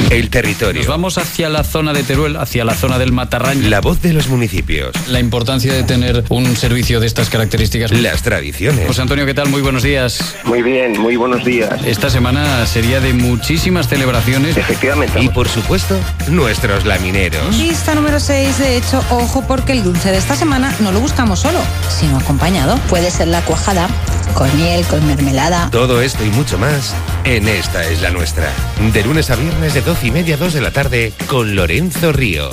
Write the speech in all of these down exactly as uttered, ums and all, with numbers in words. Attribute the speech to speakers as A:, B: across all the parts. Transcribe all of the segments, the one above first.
A: El territorio.
B: Nos vamos hacia la zona de Teruel, hacia la zona del Matarraña.
A: La voz de los municipios.
B: La importancia de tener un servicio de estas características.
A: Las tradiciones.
B: José Antonio, ¿qué tal? Muy buenos días.
C: Muy bien, muy buenos días.
B: Esta semana sería de muchísimas celebraciones.
C: Efectivamente.
A: Y por supuesto, nuestros lamineros.
D: Lista número seis, de hecho, ojo, porque el dulce de esta semana no lo buscamos solo, sino acompañado.
E: Puede ser la cuajada, con miel, con mermelada.
A: Todo esto y mucho más en Esta es la Nuestra. De lunes a viernes de doce y media a dos de la tarde con Lorenzo Río.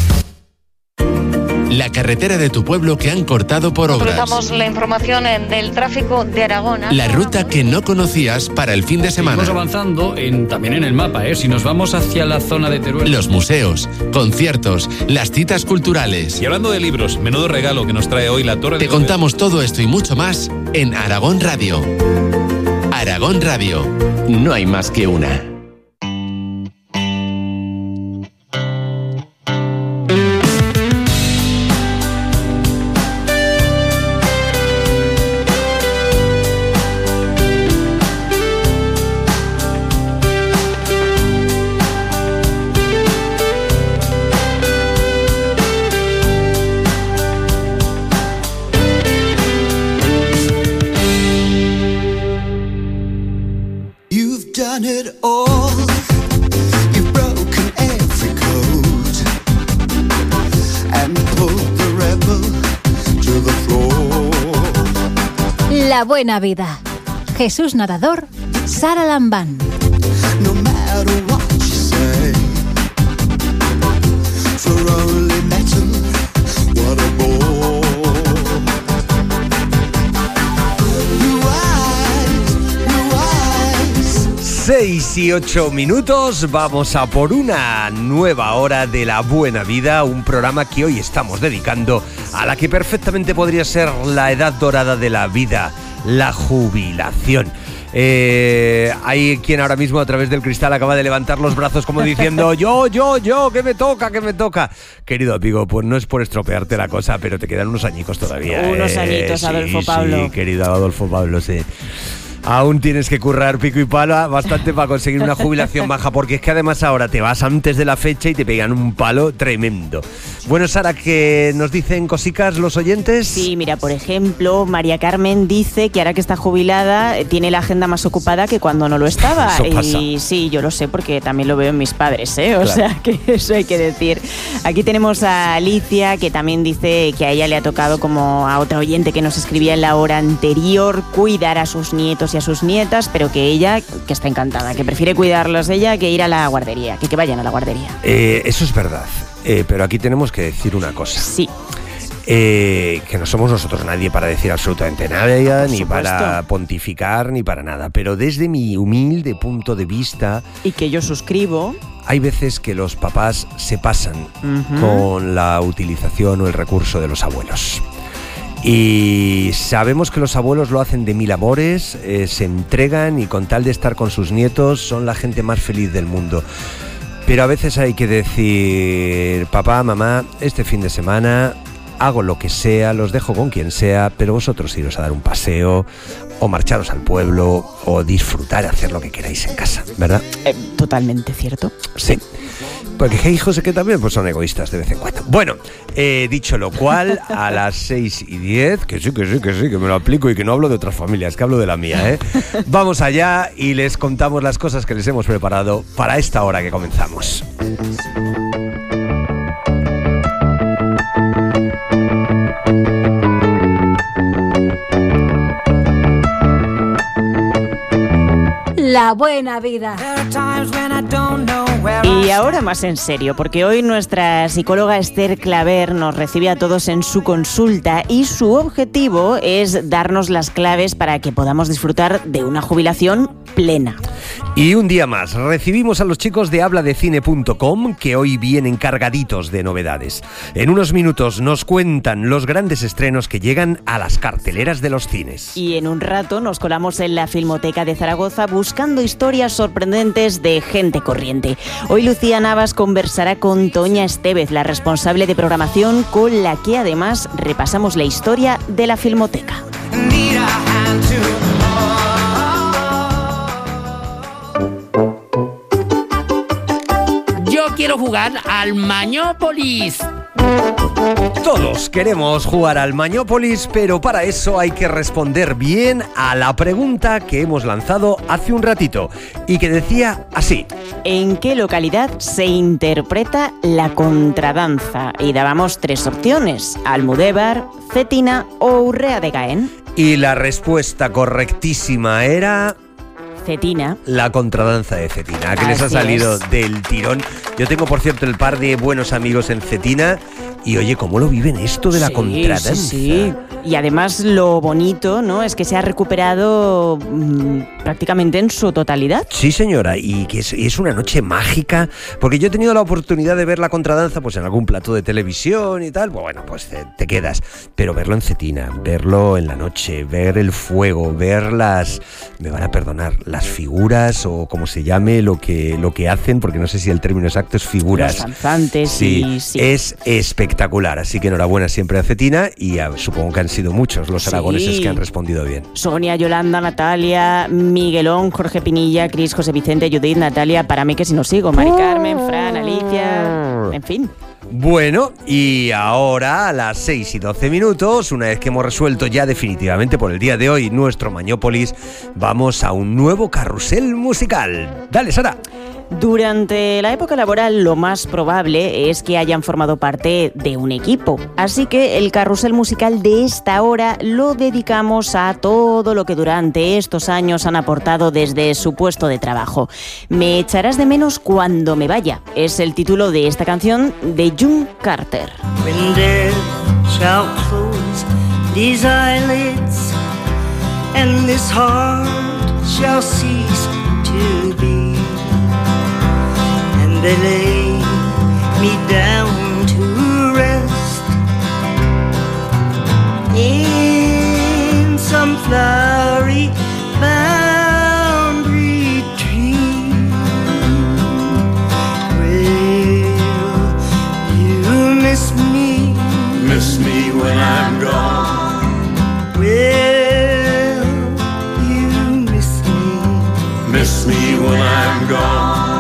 F: La carretera de tu pueblo que han cortado por obras.
G: Cruzamos la información del tráfico de Aragón.
F: La ruta que no conocías para el fin de semana.
B: Estamos avanzando en, también en el mapa, ¿eh? Si nos vamos hacia la zona de Teruel.
F: Los museos, conciertos, las citas culturales.
H: Y hablando de libros, menudo regalo que nos trae hoy la Torre de...
F: Te contamos todo esto y mucho más en Aragón Radio. Aragón Radio. No hay más que una.
I: La buena vida. Jesús Nadador, Sara Lambán.
J: No matter what you say, for only metal, what a bore. Blue eyes, blue eyes.
K: Seis y ocho minutos, vamos a por una nueva hora de La Buena Vida, un programa que hoy estamos dedicando a la que perfectamente podría ser la edad dorada de la vida, la jubilación. Eh, hay quien ahora mismo a través del cristal acaba de levantar los brazos como diciendo yo, yo, yo, que me toca, que me toca. Querido amigo, pues no es por estropearte la cosa, pero te quedan unos añicos todavía.
L: Unos
K: eh.
L: añitos,
K: sí,
L: Adolfo Pablo.
K: Sí, querido Adolfo Pablo, sí. Aún tienes que currar pico y pala bastante para conseguir una jubilación baja, porque es que además ahora te vas antes de la fecha y te pegan un palo tremendo. Bueno, Sara, ¿qué nos dicen cosicas los oyentes?
L: Sí, mira, por ejemplo, María Carmen dice que ahora que está jubilada tiene la agenda más ocupada que cuando no lo estaba.
K: Eso pasa.
L: Y sí, yo lo sé porque también lo veo en mis padres, ¿eh? O
K: claro.
L: sea, que eso hay que decir. Aquí tenemos a Alicia, que también dice que a ella le ha tocado, como a otra oyente que nos escribía en la hora anterior, cuidar a sus nietos y a sus nietas, pero que ella, que está encantada, que prefiere cuidarlos ella que ir a la guardería, que, que vayan a la guardería.
K: Eh, eso es verdad, eh, pero aquí tenemos que decir una cosa.
L: Sí.
K: Eh, que no somos nosotros nadie para decir absolutamente nada, ni
L: supuesto.
K: para pontificar, ni para nada, pero desde mi humilde punto de vista...
L: Y que yo suscribo...
K: Hay veces que los papás se pasan
L: uh-huh.
K: con la utilización o el recurso de los abuelos. Y sabemos que los abuelos lo hacen de mil amores, eh, se entregan y con tal de estar con sus nietos son la gente más feliz del mundo. Pero a veces hay que decir, papá, mamá, este fin de semana hago lo que sea, los dejo con quien sea, pero vosotros iros a dar un paseo o marcharos al pueblo o disfrutar, hacer lo que queráis en casa, ¿verdad?
L: Eh, totalmente cierto.
K: Sí. Porque hay hijos que también pues, son egoístas de vez en cuando. Bueno, eh, dicho lo cual, a las seis y diez, que sí, que sí, que sí, que me lo aplico y que no hablo de otras familias, que hablo de la mía, ¿eh? Vamos allá y les contamos las cosas que les hemos preparado para esta hora que comenzamos.
I: La buena vida.
L: Y ahora más en serio, porque hoy nuestra psicóloga Esther Claver nos recibe a todos en su consulta y su objetivo es darnos las claves para que podamos disfrutar de una jubilación plena.
K: Y un día más, recibimos a los chicos de habla de cine punto com, que hoy vienen cargaditos de novedades. En unos minutos nos cuentan los grandes estrenos que llegan a las carteleras de los cines.
L: Y en un rato nos colamos en la Filmoteca de Zaragoza buscando historias sorprendentes de gente corriente. Hoy Lucía Navas conversará con Toña Estevez, la responsable de programación, con la que además repasamos la historia de la Filmoteca.
M: quiero jugar al Mañópolis.
K: Todos queremos jugar al Mañópolis, pero para eso hay que responder bien a la pregunta que hemos lanzado hace un ratito y que decía así:
L: ¿en qué localidad se interpreta la contradanza? Y dábamos tres opciones: Almudévar, Cetina o Urrea de Gaén.
K: Y la respuesta correctísima era...
L: Cetina. La
K: contradanza de Cetina, que
L: Así
K: les ha salido
L: es.
K: del tirón. Yo tengo, por cierto, el par de buenos amigos en Cetina. Y oye, ¿cómo lo viven esto de la
L: sí,
K: contradanza?
L: Sí, sí. Y además lo bonito, ¿no?, es que se ha recuperado mmm, prácticamente en su totalidad.
K: Sí, señora, y que es, es una noche mágica, porque yo he tenido la oportunidad de ver la contradanza pues en algún plató de televisión y tal. Bueno, pues te, te quedas. Pero verlo en Cetina, verlo en la noche, ver el fuego, ver las, me van a perdonar, las figuras o como se llame lo que, lo que hacen, porque no sé si el término exacto es figuras.
L: Los danzantes,
K: sí,
L: y, sí.
K: Es espectacular, así que enhorabuena siempre a Cetina y a, supongo que han sido muchos los aragoneses
L: sí.
K: que han respondido bien.
L: Sonia, Yolanda, Natalia, Miguelón, Jorge Pinilla, Cris, José Vicente, Judith, Natalia, para mí que si no sigo, Mari Carmen, Fran, Alicia, en fin.
K: Bueno, y ahora a las seis y doce minutos, una vez que hemos resuelto ya definitivamente por el día de hoy nuestro Mañópolis, vamos a un nuevo carrusel musical. Dale, Sara.
L: Durante la época laboral lo más probable es que hayan formado parte de un equipo, así que el carrusel musical de esta hora lo dedicamos a todo lo que durante estos años han aportado desde su puesto de trabajo. Me echarás de menos cuando me vaya, es el título de esta canción de June Carter.
N: When death shall close these eyelids and this heart shall cease to beat, they lay me down to rest in some flowery boundary tree. Will you miss me?
J: Miss me when I'm gone.
N: Will you miss me?
J: Miss me when I'm gone.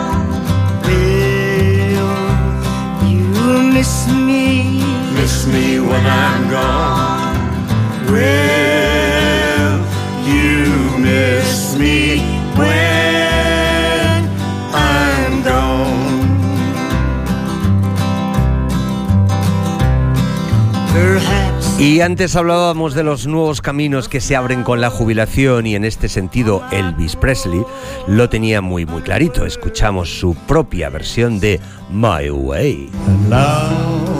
N: Miss me,
J: miss me when I'm gone. Will you miss me when I'm gone? Perhaps.
K: Y antes hablábamos de los nuevos caminos que se abren con la jubilación y en este sentido Elvis Presley lo tenía muy muy clarito. Escuchamos su propia versión de My Way.
O: And now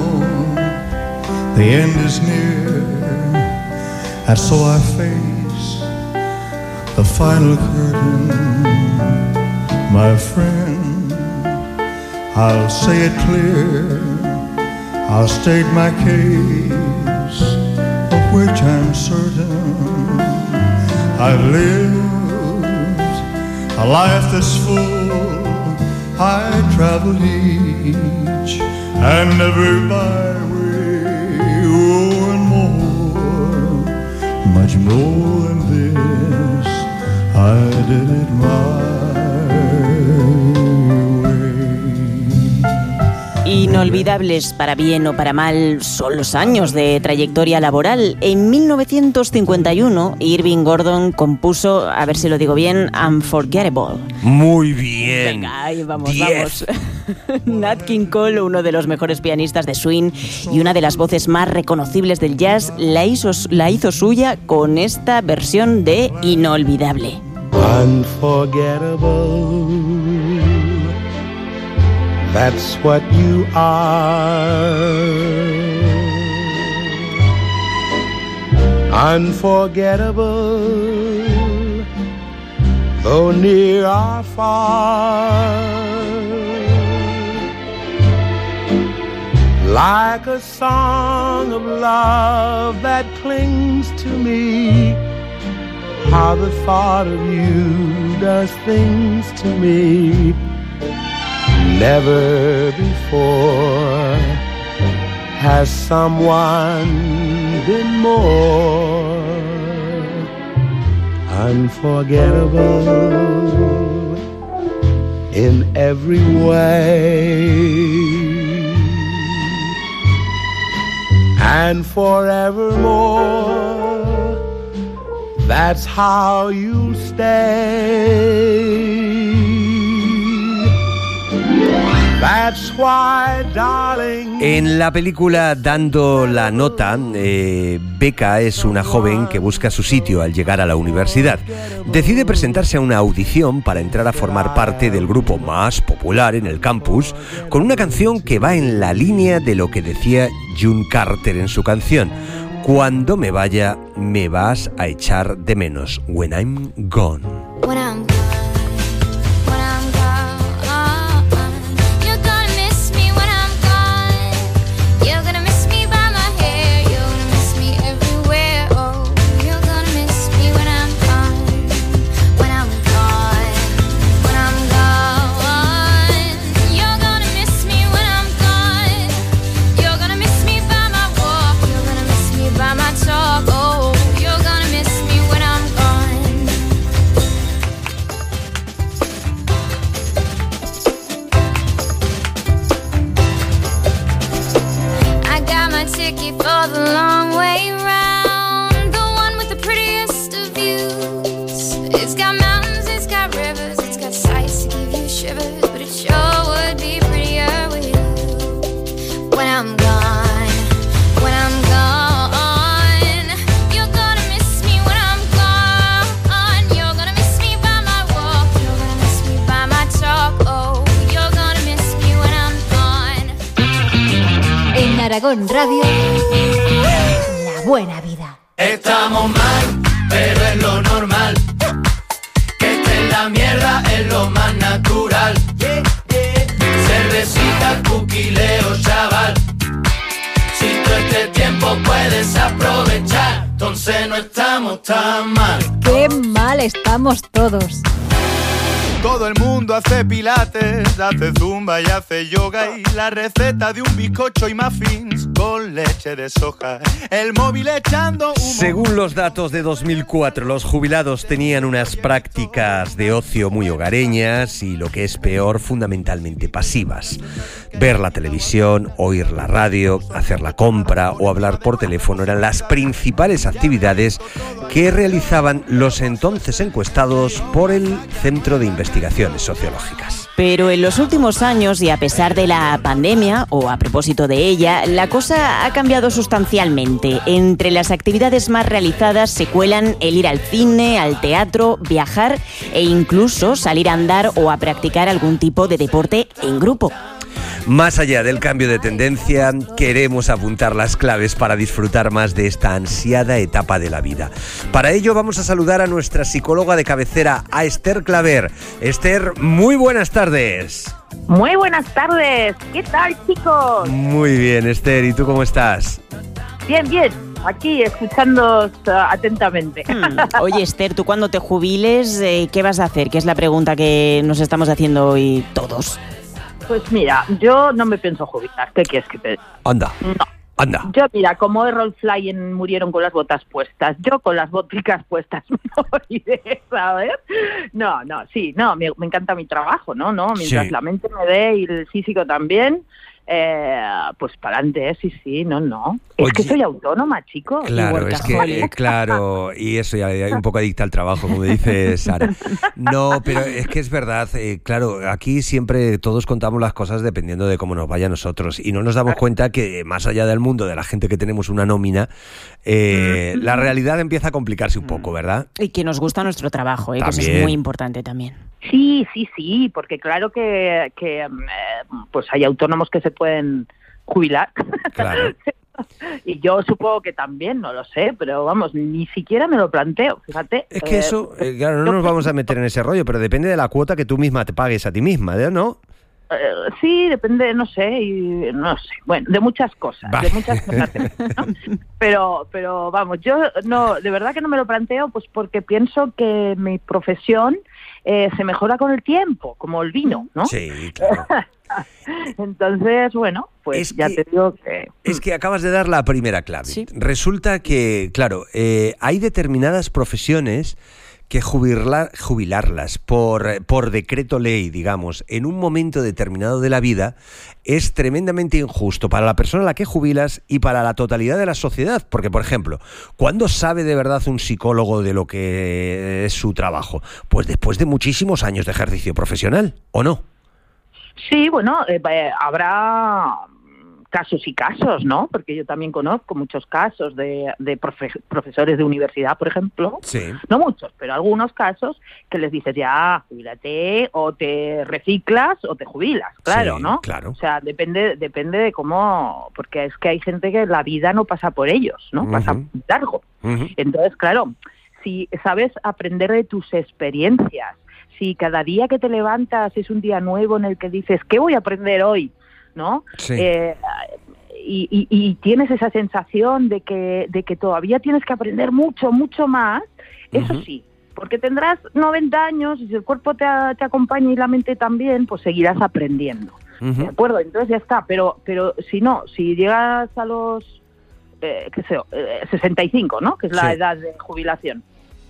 O: the end is near, and so I face the final curtain. My friend, I'll say it clear, I'll state my case, of which I'm certain. I've lived a life that's full, I traveled each and every byway, oh, and more, much more than this, I did it my
L: Inolvidables para bien o para mal son los años de trayectoria laboral. En mil novecientos cincuenta y uno, Irving Gordon compuso, a ver si lo digo bien, Unforgettable.
K: Muy bien.
L: Venga, ahí vamos, Diez. vamos. Nat King Cole, uno de los mejores pianistas de swing y una de las voces más reconocibles del jazz, la hizo, la hizo suya con esta versión de Inolvidable.
P: Unforgettable. That's what you are. Unforgettable, though near or far. Like a song of love that clings to me. How the thought of you does things to me. Never before has someone been more unforgettable. in every way. And forevermore, that's how you'll stay. That's why, darling.
K: En la película Dando la Nota, eh, Becca es una joven que busca su sitio al llegar a la universidad. Decide presentarse a una audición para entrar a formar parte del grupo más popular en el campus, con una canción que va en la línea de lo que decía June Carter en su canción: cuando me vaya, me vas a echar de menos. When I'm gone.
Q: When I'm
I: Aragón Radio, la buena vida.
R: Estamos mal, pero es lo normal. Que esté en la mierda es lo más natural. Cervecita, cuquileo, chaval. Si todo este tiempo puedes aprovechar, entonces no estamos tan mal.
I: Qué mal estamos todos.
S: Todo el mundo hace pilates, hace zumba y hace yoga. Y la receta de un bizcocho y muffins con leche de soja. El móvil echando humo.
K: Según los datos de dos mil cuatro, los jubilados tenían unas prácticas de ocio muy hogareñas y, lo que es peor, fundamentalmente pasivas. Ver la televisión, oír la radio, hacer la compra o hablar por teléfono eran las principales actividades que realizaban los entonces encuestados por el Centro de Investigaciones Sociológicas.
L: Pero en los últimos años, y a pesar de la pandemia, o a propósito de ella, la cosa ha cambiado sustancialmente. Entre las actividades más realizadas se cuelan el ir al cine, al teatro, viajar e incluso salir a andar o a practicar algún tipo de deporte en grupo.
K: Más allá del cambio de tendencia, queremos apuntar las claves para disfrutar más de esta ansiada etapa de la vida. Para ello vamos a saludar a nuestra psicóloga de cabecera, a Esther Claver. Esther, muy buenas tardes.
T: Muy buenas tardes. ¿Qué tal, chicos?
K: Muy bien, Esther. ¿Y tú cómo estás?
T: Bien, bien. Aquí, escuchándoos uh, atentamente.
L: Hmm. Oye, Esther, ¿tú cuando te jubiles, eh, qué vas a hacer? Que es la pregunta que nos estamos haciendo hoy todos.
T: Pues mira, yo no me pienso jubilar. ¿Qué quieres que te diga?
K: Anda.
T: No.
K: Anda.
T: Yo, mira, como Errol Flynn en Murieron con las botas puestas, yo con las boticas puestas me moriré, ¿sabes? No, no, sí, no, me, me encanta mi trabajo, ¿no? no Mientras sí. La mente me dé y el físico también, eh, pues para adelante, sí, sí, no, no. Es Oye, que soy autónoma, chicos.
K: Claro, es que, eh, claro, y eso ya hay un poco adicta al trabajo, como dice Sara. No, pero es que es verdad, eh, claro, aquí siempre todos contamos las cosas dependiendo de cómo nos vaya a nosotros y no nos damos cuenta que más allá del mundo de la gente que tenemos una nómina, eh, la realidad empieza a complicarse un poco, ¿verdad?
L: Y que nos gusta nuestro trabajo, eh, que eso es muy importante también.
T: Sí, sí, sí, porque claro que, que eh, pues hay autónomos que se pueden jubilar.
K: Claro.
T: Y yo supongo que también, no lo sé, pero vamos, ni siquiera me lo planteo, fíjate.
K: Es que eh, eso, eh, claro, no nos vamos a meter en ese rollo, pero depende de la cuota que tú misma te pagues a ti misma, ¿no?
T: Eh, sí, depende, no sé, y no sé, bueno, de muchas cosas, vale. de muchas cosas, ¿no? Pero, pero vamos, yo no, de verdad que no me lo planteo, pues porque pienso que mi profesión eh, se mejora con el tiempo, como el vino, ¿no?
K: Sí, claro.
T: Entonces, bueno, pues
K: es
T: ya
K: que,
T: te digo que...
K: Es que acabas de dar la primera clave. ¿Sí? Resulta que, claro, eh, hay determinadas profesiones que jubilar, jubilarlas por, por decreto ley, digamos, en un momento determinado de la vida, es tremendamente injusto para la persona a la que jubilas y para la totalidad de la sociedad. Porque, por ejemplo, ¿cuándo sabe de verdad un psicólogo de lo que es su trabajo? Pues después de muchísimos años de ejercicio profesional, ¿o no?
T: Sí, bueno, eh, habrá casos y casos, ¿no? Porque yo también conozco muchos casos de, de profe- profesores de universidad, por ejemplo.
K: Sí.
T: No muchos, pero algunos casos que les dices, ya, jubílate, o te reciclas o te jubilas, claro,
K: Sí,
T: ¿no?
K: claro.
T: O sea, depende depende de cómo... Porque es que hay gente que la vida no pasa por ellos, ¿no?
K: Ujú.
T: Pasa largo.
K: Uh-huh.
T: Entonces, claro, si sabes aprender de tus experiencias, si cada día que te levantas es un día nuevo en el que dices, ¿qué voy a aprender hoy? ¿No?
K: Sí.
T: Eh, y, y, y tienes esa sensación de que, de que todavía tienes que aprender mucho, mucho más, eso
K: Ujú.
T: sí, porque tendrás noventa años y si el cuerpo te, a- te acompaña y la mente también, pues seguirás aprendiendo.
K: Ujú.
T: ¿De acuerdo? Entonces ya está, pero, pero si no, si llegas a los, eh, qué sé, yo, eh, sesenta y cinco, ¿no? Que es la
K: Sí.
T: edad de jubilación.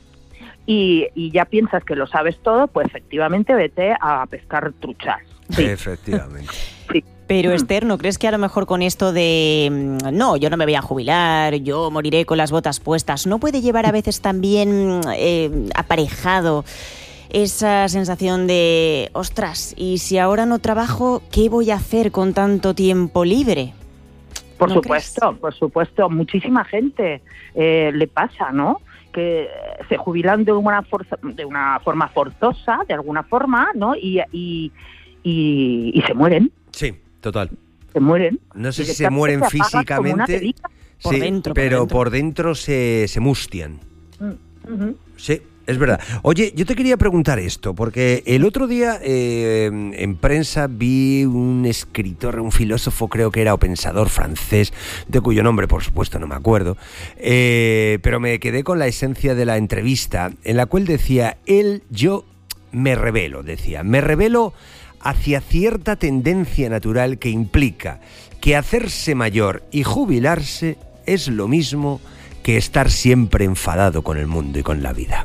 T: Y, y ya piensas que lo sabes todo, pues efectivamente vete a pescar truchas. Sí.
K: Efectivamente.
T: Sí.
L: Pero Esther, ¿no crees que a lo mejor con esto de mm, no, yo no me voy a jubilar, yo moriré con las botas puestas, no puede llevar a veces también eh, aparejado esa sensación de, ostras, y si ahora no trabajo, ¿qué voy a hacer con tanto tiempo libre?
T: Por
L: ¿No
T: supuesto,
L: crees?
T: por supuesto. Muchísima gente eh, le pasa, ¿no? Que se jubilan de una, forza, de una forma forzosa, de alguna forma, ¿no? Y, y, y, y se mueren,
K: Sí, total.
T: se mueren.
K: No sé
T: Y
K: si
T: de
K: se
T: tanto
K: mueren
T: que apagas como una
K: físicamente,
T: velita.
L: Por
K: sí,
L: dentro, por
K: pero
L: dentro.
K: por dentro se, se mustian.
T: Mm, ujú.
K: Sí, es verdad. Oye, yo te quería preguntar esto, porque el otro día eh, en prensa vi un escritor, un filósofo, creo que era, o pensador francés, de cuyo nombre, por supuesto, no me acuerdo, eh, pero me quedé con la esencia de la entrevista, en la cual decía, él, yo me rebelo, decía, me rebelo hacia cierta tendencia natural que implica que hacerse mayor y jubilarse es lo mismo que estar siempre enfadado con el mundo y con la vida.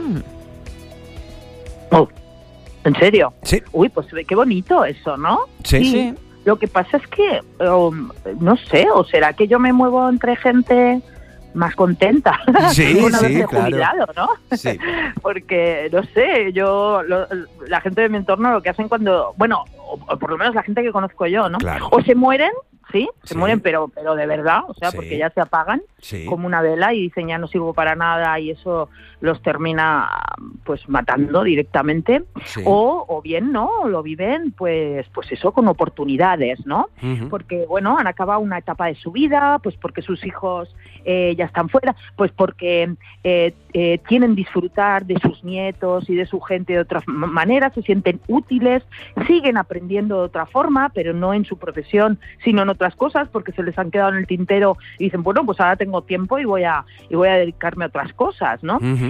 T: Oh, ¿en serio?
K: Sí.
T: Uy, pues qué bonito eso, ¿no?
K: Sí. Sí.
T: Lo que pasa es que, um, no sé, o será que yo me muevo entre gente más contenta
K: Sí,
T: una
K: sí,
T: vez de
K: claro.
T: jubilado, ¿no?
K: Sí.
T: Porque, no sé, yo, lo- la gente de mi entorno lo que hacen cuando, bueno, o, o por lo menos la gente que conozco yo, ¿no?
K: Claro.
T: O se mueren, sí, se
K: Sí.
T: mueren, pero pero de verdad, o sea,
K: Sí.
T: porque ya se apagan
K: Sí.
T: como una vela y dicen ya no sirvo para nada y eso los termina pues matando directamente.
K: Sí.
T: O, o bien, ¿no? Lo viven, pues, pues eso, con oportunidades, ¿no?
K: Ujú.
T: Porque, bueno, han acabado una etapa de su vida, pues porque sus hijos eh, ya están fuera, pues porque eh, eh, tienen disfrutar de sus nietos y de su gente de otras m- maneras, se sienten útiles, siguen aprendiendo de otra forma, pero no en su profesión, sino en otras cosas, porque se les han quedado en el tintero y dicen, bueno, pues ahora tengo tiempo y voy a, y voy a dedicarme a otras cosas, ¿no?
K: Ujú.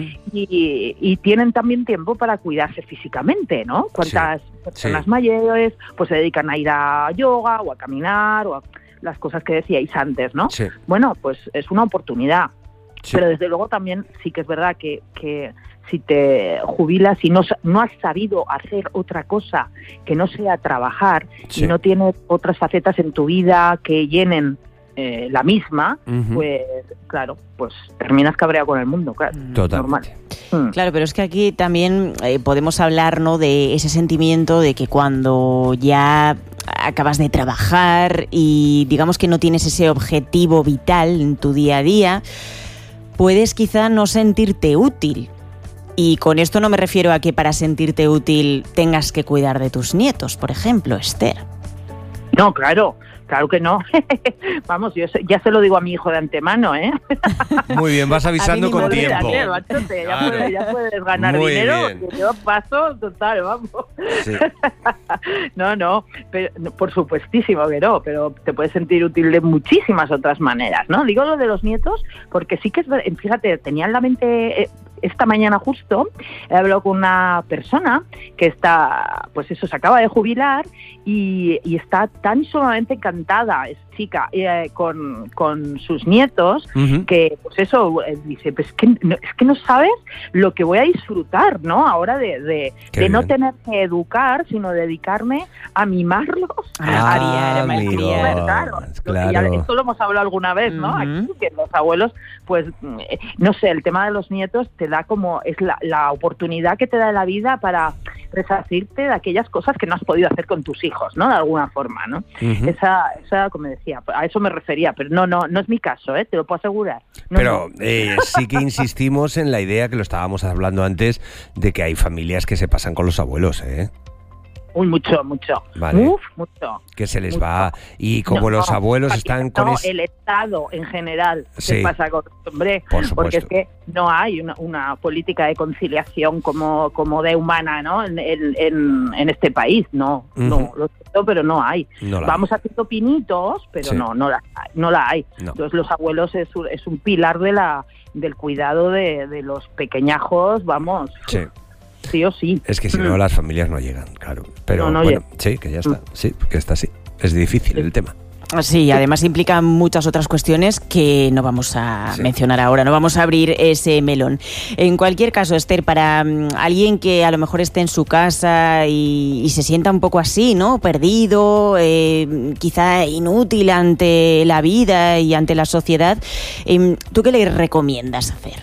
T: Y, y tienen también tiempo para cuidarse físicamente, ¿no? Cuántas personas
K: sí.
T: mayores pues se dedican a ir a yoga o a caminar o a las cosas que decíais antes, ¿no?
K: Sí.
T: Bueno, pues es una oportunidad.
K: Sí.
T: Pero desde luego también sí que es verdad que, que si te jubilas y no, sa- no has sabido hacer otra cosa que no sea trabajar
K: Sí.
T: y no tienes otras facetas en tu vida que llenen eh, la misma,
K: Ujú.
T: pues claro, pues terminas cabreado con el mundo, claro.
K: Totalmente.
T: Normal. Mm.
L: Claro, pero es que aquí también eh, podemos hablar, ¿no?, de ese sentimiento de que cuando ya acabas de trabajar y digamos que no tienes ese objetivo vital en tu día a día, puedes quizá no sentirte útil. Y con esto no me refiero a que para sentirte útil tengas que cuidar de tus nietos, por ejemplo, Esther.
T: No, claro, claro que no. Vamos, yo se- ya se lo digo a mi hijo de antemano, ¿eh?
K: Muy bien, vas avisando con
T: Olvídate,
K: tiempo.
T: machote, ya,
K: Claro.
T: puedes, ya puedes ganar
K: Muy
T: dinero,
K: bien.
T: que yo paso total, vamos.
K: Sí.
T: No, no, pero, no, por supuestísimo que no, pero te puedes sentir útil de muchísimas otras maneras, ¿no? Digo lo de los nietos porque sí que es ver- fíjate, tenía en la mente eh, esta mañana justo he hablado con una persona que está, pues eso, se acaba de jubilar y, y está tan sumamente encantada, es chica, eh, con, con sus nietos, uh-huh. que pues eso, eh, dice, pues es que, no, es que no sabes lo que voy a disfrutar, ¿no? Ahora de, de, de no tener que educar, sino dedicarme a mimarlos,
K: ah,
T: a criar,
K: malcriar.
T: Claro,
K: claro.
T: Ya, esto lo hemos hablado alguna vez, ¿no? Uh-huh. Aquí, que los abuelos, pues, eh, no sé, el tema de los nietos te da como, es la, la oportunidad que te da la vida para resarcirte de aquellas cosas que no has podido hacer con tus hijos, ¿no? De alguna forma, ¿no? Uh-huh. Esa, esa, como decía, a eso me refería, pero no, no, no es mi caso, ¿eh? Te lo puedo asegurar. No,
K: pero
T: no.
K: Eh, sí que insistimos en la idea que lo estábamos hablando antes de que hay familias que se pasan con los abuelos, ¿eh?
T: Uy, mucho, mucho.
K: Vale.
T: Uf, mucho.
K: Que se les
T: mucho.
K: va. Y como
T: no,
K: los abuelos
T: no,
K: están
T: no,
K: con... Es...
T: el Estado en general
K: sí.
T: se pasa con hombre,
K: por supuesto.
T: Porque es que no hay una, una política de conciliación como, como de humana, ¿no? En, en, en este país, no. Uh-huh. No, lo siento, pero no hay.
K: No
T: Vamos
K: hay.
T: haciendo pinitos, pero sí. no, no la, no la hay.
K: No.
T: Entonces los abuelos es un, es un pilar de la del cuidado de, de los pequeñajos, vamos...
K: Sí.
T: Sí o sí.
K: Es que si no, las familias no llegan, claro. Pero
T: no, no
K: bueno,
T: llega.
K: sí, que ya está. Sí, que está así. Es difícil el tema.
L: Sí, además implica muchas otras cuestiones que no vamos a
K: sí.
L: mencionar ahora, no vamos a abrir ese melón. En cualquier caso, Esther, para um, alguien que a lo mejor esté en su casa y, y se sienta un poco así, ¿no? Perdido, eh, quizá inútil ante la vida y ante la sociedad, eh, ¿tú qué le recomiendas hacer?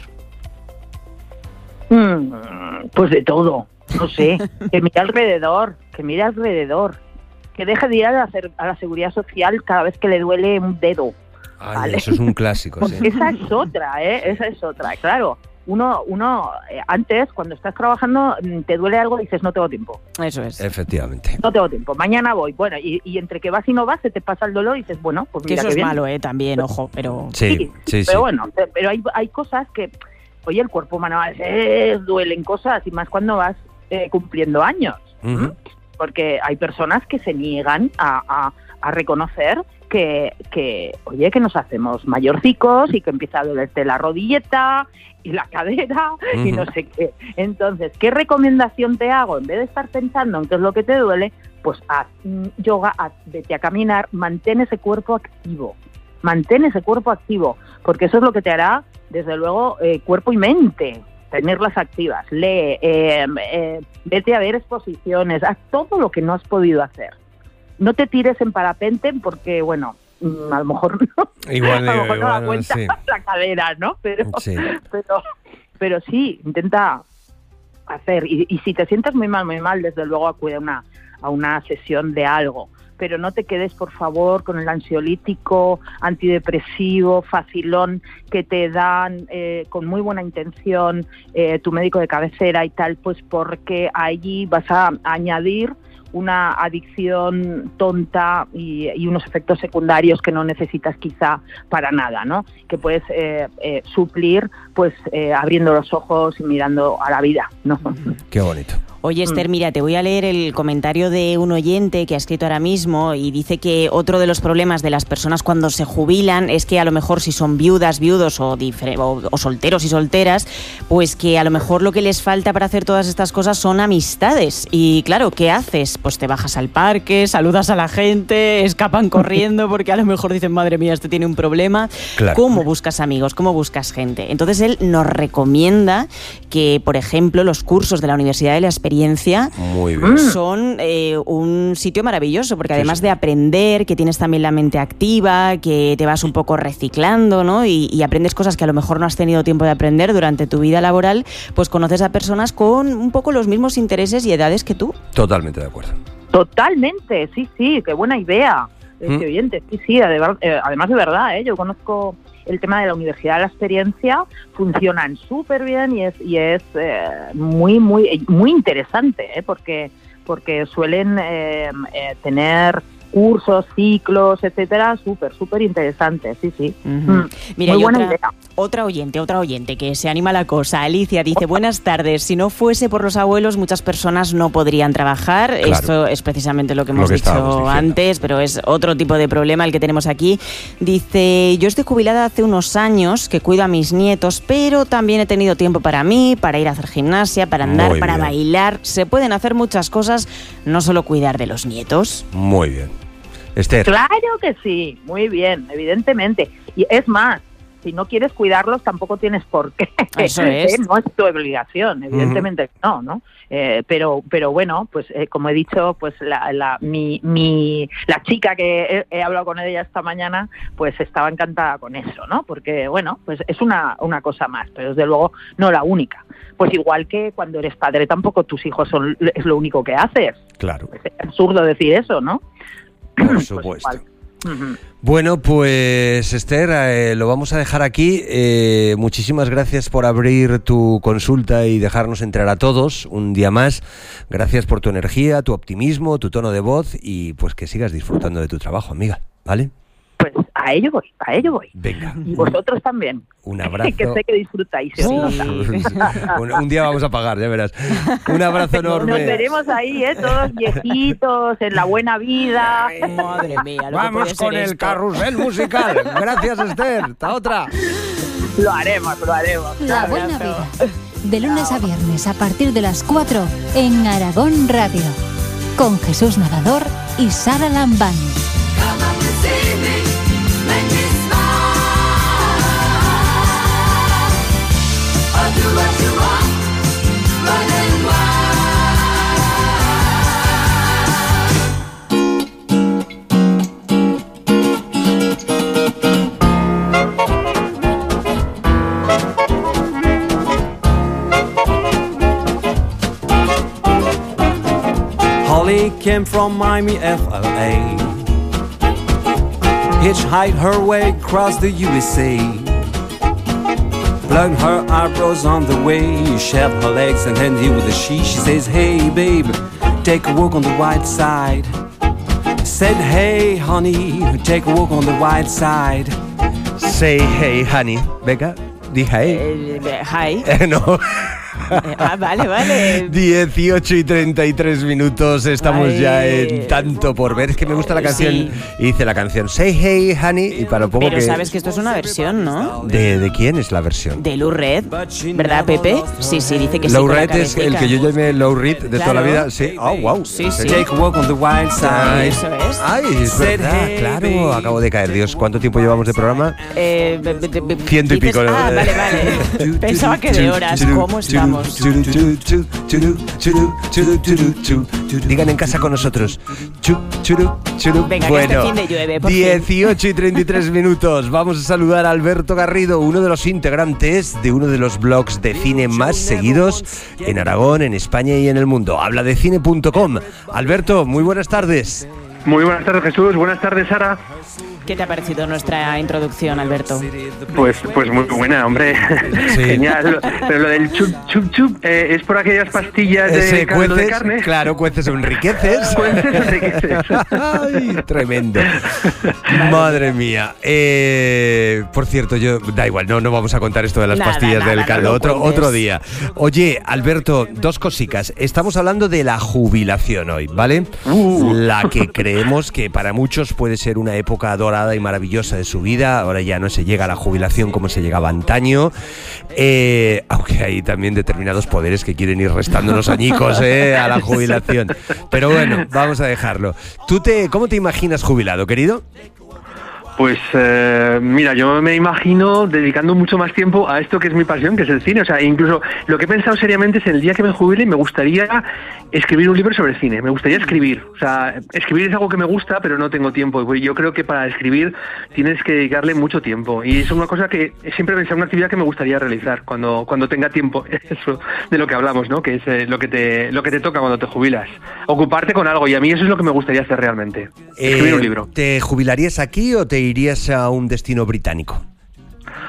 T: Pues de todo, no sé, que mire alrededor, que mire alrededor, que deje de ir a la, a la seguridad social cada vez que le duele un dedo.
K: Ay,
T: ¿vale?
K: Eso es un clásico, sí.
T: Esa es otra, ¿eh? Esa es otra, claro. Uno, uno eh, antes, cuando estás trabajando, te duele algo y dices, no tengo tiempo.
L: Eso es.
K: Efectivamente.
T: No tengo tiempo, mañana voy. Bueno, y, y entre que vas y no vas, se te pasa el dolor y dices, bueno, pues
L: que
T: mira
L: eso
T: qué
L: es
T: bien.
L: malo, ¿eh? También, ojo, pero...
K: Sí,
T: sí,
K: sí.
T: Pero
K: sí.
T: bueno, pero hay, hay cosas que... Oye, el cuerpo humano a veces duelen cosas, y más cuando vas eh, cumpliendo años.
K: Uh-huh.
T: ¿Mm? Porque hay personas que se niegan a, a, a reconocer que, que, oye, que nos hacemos mayorcicos y que empieza a dolerte la rodilleta y la cadera uh-huh. y no sé qué. Entonces, ¿qué recomendación te hago? En vez de estar pensando en qué es lo que te duele, pues haz yoga, haz, vete a caminar, mantén ese cuerpo activo. Mantén ese cuerpo activo, porque eso es lo que te hará, desde luego, eh, cuerpo y mente, tenerlas activas. Lee, eh, eh, vete a ver exposiciones, haz todo lo que no has podido hacer. No te tires en parapente porque, bueno, a lo mejor no,
K: igual,
T: a lo mejor
K: igual,
T: no da cuenta
K: sí.
T: la cadera, ¿no? Pero
K: sí.
T: pero, pero sí, intenta hacer. Y, y si te sientes muy mal, muy mal, desde luego acude a una, a una sesión de algo. Pero no te quedes, por favor, con el ansiolítico, antidepresivo, facilón, que te dan eh, con muy buena intención eh, tu médico de cabecera y tal, pues porque allí vas a añadir una adicción tonta y, y unos efectos secundarios que no necesitas quizá para nada, ¿no? Que puedes eh, eh, suplir, pues eh, abriendo los ojos y mirando a la vida, ¿no?
K: Qué bonito.
L: Oye, Esther, mira, te voy a leer el comentario de un oyente que ha escrito ahora mismo y dice que otro de los problemas de las personas cuando se jubilan es que a lo mejor si son viudas, viudos o, difer- o, o solteros y solteras, pues que a lo mejor lo que les falta para hacer todas estas cosas son amistades. Y claro, ¿qué haces? Pues te bajas al parque, saludas a la gente, escapan corriendo porque a lo mejor dicen, madre mía, este tiene un problema.
K: Claro.
L: ¿Cómo buscas amigos? ¿Cómo buscas gente? Entonces él nos recomienda que, por ejemplo, los cursos de la Universidad de la Experiencia
K: Muy bien.
L: son eh, un sitio maravilloso, porque además
K: sí, sí.
L: de aprender, que tienes también la mente activa, que te vas un poco reciclando, ¿no? Y, y aprendes cosas que a lo mejor no has tenido tiempo de aprender durante tu vida laboral, pues conoces a personas con un poco los mismos intereses y edades que tú.
K: Totalmente de acuerdo.
T: Totalmente, sí, sí, qué buena idea, este ¿Mm? oyente, sí, sí, además, eh, además de verdad, ¿eh? Yo conozco el tema de la Universidad de la Experiencia, funcionan súper bien y es y es eh, muy muy muy interesante, ¿eh? porque porque suelen eh, eh, tener cursos, ciclos, etcétera, súper, súper interesantes, sí, sí.
L: Uh-huh.
T: Mm.
L: Mira,
T: muy
L: y
T: buena
L: otra,
T: idea.
L: otra oyente, otra oyente que se anima a la cosa. Alicia dice, buenas tardes, si no fuese por los abuelos muchas personas no podrían trabajar. Claro. Esto es precisamente lo que hemos lo que dicho antes, pero es otro tipo de problema el que tenemos aquí. Dice, yo estoy jubilada hace unos años que cuido a mis nietos, pero también he tenido tiempo para mí, para ir a hacer gimnasia, para andar, Muy para bien. bailar. Se pueden hacer muchas cosas, no solo cuidar de los nietos.
K: Muy bien. Esther.
T: Claro que sí, muy bien, evidentemente. Y es más, si no quieres cuidarlos, tampoco tienes por qué.
L: Eso es.
T: No es tu obligación, evidentemente uh-huh. no, ¿no? Eh, pero, pero bueno, pues eh, como he dicho, pues la, la, mi, mi, la chica que he, he hablado con ella esta mañana, pues estaba encantada con eso, ¿no? Porque, bueno, pues es una, una cosa más, pero desde luego no la única. Pues igual que cuando eres padre, tampoco tus hijos son es lo único que haces.
K: Claro.
T: Es absurdo decir eso, ¿no?
K: Por supuesto. Pues Uh-huh. Bueno, pues Esther, eh, lo vamos a dejar aquí. Eh, muchísimas gracias por abrir tu consulta y dejarnos entrar a todos un día más. Gracias por tu energía, tu optimismo, tu tono de voz y pues que sigas disfrutando de tu trabajo, amiga, ¿vale?
T: Pues a ello voy, a ello voy.
K: Venga.
T: Y vosotros también.
K: Un abrazo.
T: Que sé que disfrutáis. Sí.
K: un, un día vamos a pagar, ya verás. Un abrazo enorme.
T: Nos veremos ahí, ¿eh? Todos viejitos, en la buena vida.
L: Ay, madre mía. Lo
K: vamos con el esto. carrusel musical. Gracias, Esther. Hasta otra.
T: Lo haremos, lo haremos.
I: La buena vida. De lunes a viernes a partir de las cuatro en Aragón Radio. Con Jesús Nadador y Sara Lambán.
Q: Holly came from Miami, F L A. Hitchhiked her way across the U S A. Plugged her eyebrows on the way. Shaved her legs and then he with a she. She says, hey babe, take a walk on the white side. Said, hey honey, take a walk on the white side.
K: Say hey honey. Venga, di hi.
L: Eh, hi.
K: Eh, no.
L: Ah, vale, vale.
K: dieciocho y treinta y tres minutos. Estamos Ay. ya en tanto por ver. Es que me gusta la canción. Sí. Hice la canción Say Hey Honey y para poco
L: Pero
K: que...
L: sabes que esto es una versión, ¿no?
K: ¿De, de quién es la versión?
L: De Lou Reed, ¿verdad, Pepe? Sí, sí, dice que sí.
K: Lou Reed es el que yo llamé Lou Reed de claro. toda la vida. Sí. Oh, wow.
L: Sí, sí.
Q: Take a walk on the wild side.
L: Eso es.
K: Ay, es verdad, claro. Acabo de caer. Dios, ¿cuánto tiempo llevamos de programa?
L: Eh,
K: Ciento y pico.
L: Ah, vale, vale. Pensaba que de horas. ¿Cómo estamos?
K: Digan en casa con nosotros. Chu, churu, churu.
L: Venga,
K: bueno,
L: que este fin de llueve, por
K: dieciocho y treinta y tres minutos. Vamos a saludar a Alberto Garrido, uno de los integrantes de uno de los blogs de cine más seguidos en Aragón, en España y en el mundo. Habla de cine punto com. Alberto, muy buenas tardes.
U: Muy buenas tardes, Jesús. Buenas tardes, Sara.
L: ¿Qué te ha parecido nuestra introducción, Alberto?
U: Pues pues muy buena, hombre. Sí. Genial. Pero lo del chup chup chup eh, es por aquellas pastillas de
K: Ese,
U: caldo
K: cueces,
U: de carne.
K: Claro, cueces o enriqueces.
U: Cueces enriqueces.
K: Ay, tremendo. Madre mía. Eh, por cierto, yo da igual, no, no vamos a contar esto de las nada, pastillas nada, del caldo. No otro, otro día. Oye, Alberto, dos cositas. Estamos hablando de la jubilación hoy, ¿vale? Uh. La que creemos que para muchos puede ser una época dorada y maravillosa de su vida. Ahora ya no se llega a la jubilación como se llegaba antaño, eh, aunque hay también determinados poderes que quieren ir restándonos añicos eh, a la jubilación, pero bueno, vamos a dejarlo. ¿Tú te, cómo te imaginas jubilado, querido?
U: Pues eh, mira, yo me imagino dedicando mucho más tiempo a esto que es mi pasión, que es el cine. O sea, incluso lo que he pensado seriamente es el día que me jubile me gustaría escribir un libro sobre cine. Me gustaría escribir. O sea, escribir es algo que me gusta, pero no tengo tiempo. Yo creo que para escribir tienes que dedicarle mucho tiempo. Y es una cosa que siempre he pensado, una actividad que me gustaría realizar cuando cuando tenga tiempo. Eso de lo que hablamos, ¿no? Que es eh, lo que te lo que te toca cuando te jubilas. Ocuparte con algo. Y a mí eso es lo que me gustaría hacer realmente. Escribir
K: eh,
U: un libro.
K: ¿Te jubilarías aquí o te irías a un destino británico?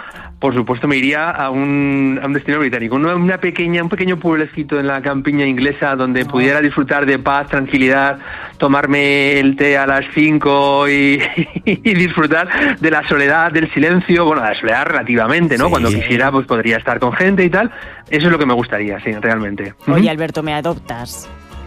U: por supuesto me iría a un, a un destino británico, una, una pequeña, un pequeño pueblecito en la campiña inglesa donde pudiera disfrutar de paz, tranquilidad, tomarme el té a las cinco y, y disfrutar de la soledad, del silencio, bueno, la soledad relativamente, ¿no? Sí. Cuando quisiera pues podría estar con gente y tal. Eso es lo que me gustaría, sí, realmente.
L: Oye, Alberto, ¿me adoptas?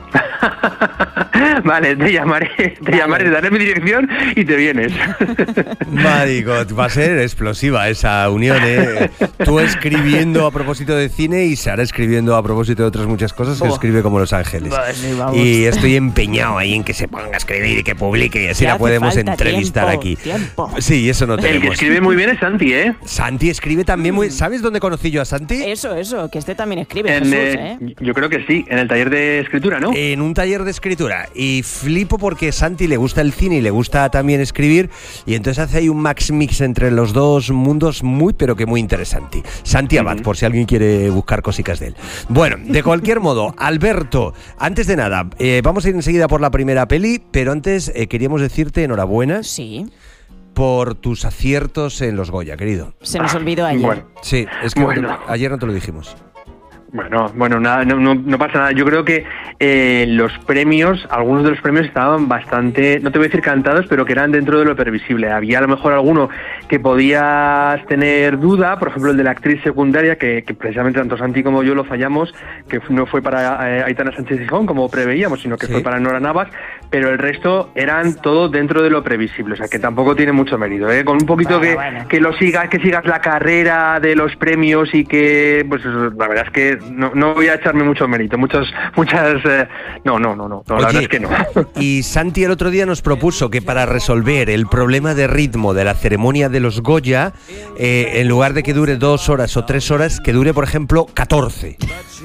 U: Vale, te llamaré, te vale. llamaré, te daré mi dirección y te vienes.
K: Maricot, va a ser explosiva esa unión, ¿eh? Tú escribiendo a propósito de cine y Sara escribiendo a propósito de otras muchas cosas, que oh. escribe como Los Ángeles. Vale, y estoy empeñado ahí en que se ponga a escribir y que publique y así la podemos entrevistar
L: tiempo,
K: aquí.
L: Tiempo.
K: Sí, eso no tenemos.
U: El que escribe muy bien es Santi, ¿eh?
K: Santi escribe también muy... ¿Sabes dónde conocí yo a Santi?
L: Eso, eso, que este también escribe,
U: en,
L: Jesús,
U: eh,
L: ¿eh?
U: Yo creo que sí, en el taller de escritura, ¿no?
K: En un taller de escritura. Y flipo porque Santi le gusta el cine y le gusta también escribir, y entonces hace ahí un max mix entre los dos mundos muy, pero que muy interesante. Santi Abad, uh-huh. por si alguien quiere buscar cositas de él. Bueno, de cualquier modo, Alberto, antes de nada, eh, vamos a ir enseguida por la primera peli, pero antes eh, queríamos decirte enhorabuena.
L: Sí.
K: Por tus aciertos en los Goya, querido.
L: Se nos olvidó ayer.
U: Bueno,
K: sí, es que
U: bueno.
K: no te, ayer no te lo dijimos.
U: Bueno, bueno, nada, no, no, no pasa nada. Yo creo que eh, los premios, algunos de los premios estaban bastante, no te voy a decir cantados, pero que eran dentro de lo previsible. Había a lo mejor alguno que podías tener duda, por ejemplo el de la actriz secundaria, que, que precisamente tanto Santi como yo lo fallamos, que no fue para eh, Aitana Sánchez Gijón, como preveíamos, sino que sí. fue para Nora Navas, pero el resto eran todo dentro de lo previsible, o sea que tampoco tiene mucho mérito, ¿eh? Con un poquito bueno, que, bueno. que lo sigas, que sigas la carrera de los premios y que, pues la verdad es que No, no voy a echarme mucho mérito, muchas, muchas, eh, no, no, no, no, no la verdad es que no.
K: Y Santi el otro día nos propuso que para resolver el problema de ritmo de la ceremonia de los Goya, eh, en lugar de que dure dos horas o tres horas, que dure, por ejemplo, catorce.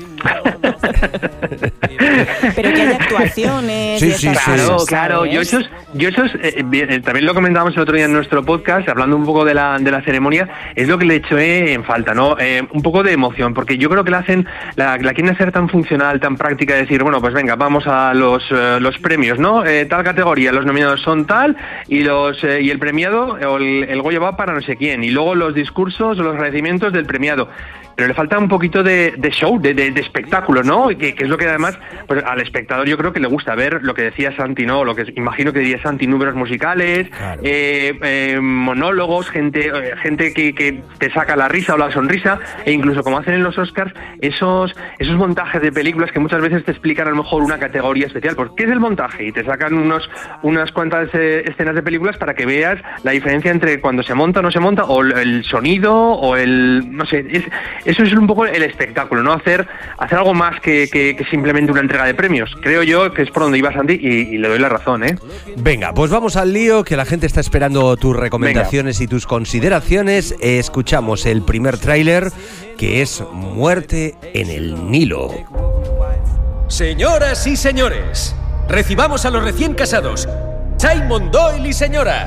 L: Pero que haya actuaciones.
K: Sí, sí,
U: claro,
K: sí.
U: claro. Yo esos, yo esos eh, eh, también lo comentábamos el otro día en nuestro podcast, hablando un poco de la de la ceremonia, es lo que le echo eh, en falta, ¿no? Eh, un poco de emoción, porque yo creo que la hacen, la, la quieren hacer tan funcional, tan práctica, de decir, bueno, pues venga, vamos a los eh, los premios, ¿no? Eh, tal categoría, los nominados son tal y los eh, y el premiado o el, el Goya va para no sé quién, y luego los discursos o los agradecimientos del premiado. Pero le falta un poquito de, de show, de, de, de espectáculo, ¿no? Que, que es lo que además pues, al espectador yo creo que le gusta ver lo que decía Santi, ¿no? Lo que imagino que diría Santi, números musicales, claro. eh, eh, monólogos, gente eh, gente que, que te saca la risa o la sonrisa, e incluso como hacen en los Oscars, esos esos montajes de películas que muchas veces te explican a lo mejor una categoría especial. Pues, ¿qué es el montaje? Y te sacan unos unas cuantas eh, escenas de películas para que veas la diferencia entre cuando se monta o no se monta, o el, el sonido, o el... no sé... Es, Eso es un poco el espectáculo, ¿no? Hacer hacer algo más que, que, que simplemente una entrega de premios. Creo yo que es por donde iba Santi y, y le doy la razón, ¿eh?
K: Venga, pues vamos al lío, que la gente está esperando tus recomendaciones Venga. y tus consideraciones. Eh, escuchamos el primer tráiler, que es Muerte en el Nilo.
C: Señoras y señores, recibamos a los recién casados, Simon Doyle y señora.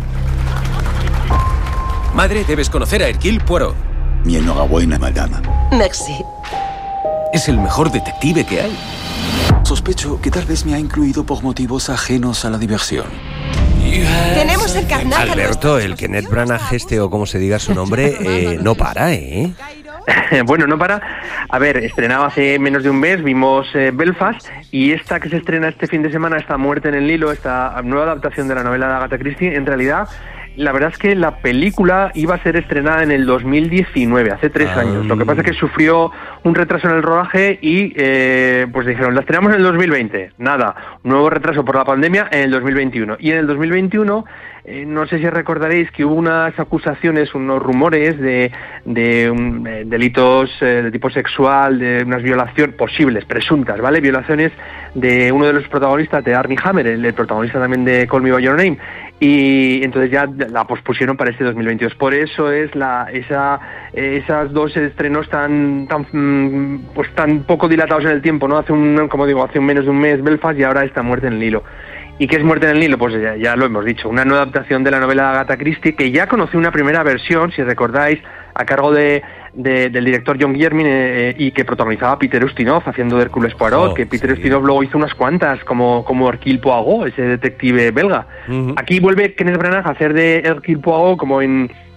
C: Madre, debes conocer a Hercule Poirot.
V: Mi enhorabuena, madama.
W: Merci.
C: Es el mejor detective que hay.
V: Sospecho que tal vez me ha incluido por motivos ajenos a la diversión.
W: Tenemos el carnaval.
K: Alberto, el Kenneth Branagh este, o como se diga su nombre, eh, no para, ¿eh?
U: Bueno, no para. A ver, estrenaba hace menos de un mes, vimos eh, Belfast, y esta que se estrena este fin de semana, esta Muerte en el Nilo, esta nueva adaptación de la novela de Agatha Christie, en realidad... La verdad es que la película iba a ser estrenada en el dos mil diecinueve, hace tres ah, años. Lo que pasa es que sufrió un retraso en el rodaje y eh, pues dijeron, la estrenamos en el dos mil veinte. Nada, un nuevo retraso por la pandemia en el dos mil veintiuno. Y en el dos mil veintiuno, eh, no sé si recordaréis que hubo unas acusaciones, unos rumores de, de um, eh, delitos eh, de tipo sexual, de unas violaciones posibles, presuntas, ¿vale? Violaciones de uno de los protagonistas, de Armie Hammer, el, el protagonista también de Call Me By Your Name. Y entonces ya la pospusieron para este dos mil veintidós. Por eso es la esa esas dos estrenos tan tan pues tan poco dilatados en el tiempo, ¿no? Hace un, como digo, hace un menos de un mes Belfast y ahora está Muerte en el Nilo. ¿Y qué es Muerte en el Nilo? Pues ya, ya lo hemos dicho, una nueva adaptación de la novela de Agatha Christie, que ya conocí una primera versión, si recordáis, a cargo de, de del director John Guillermin, eh, y que protagonizaba Peter Ustinov haciendo de Hercule Poirot, oh, que Peter sí. Ustinov luego hizo unas cuantas, como, como Hercule Poirot, ese detective belga. Uh-huh. Aquí vuelve Kenneth Branagh a hacer de Hercule Poirot como en...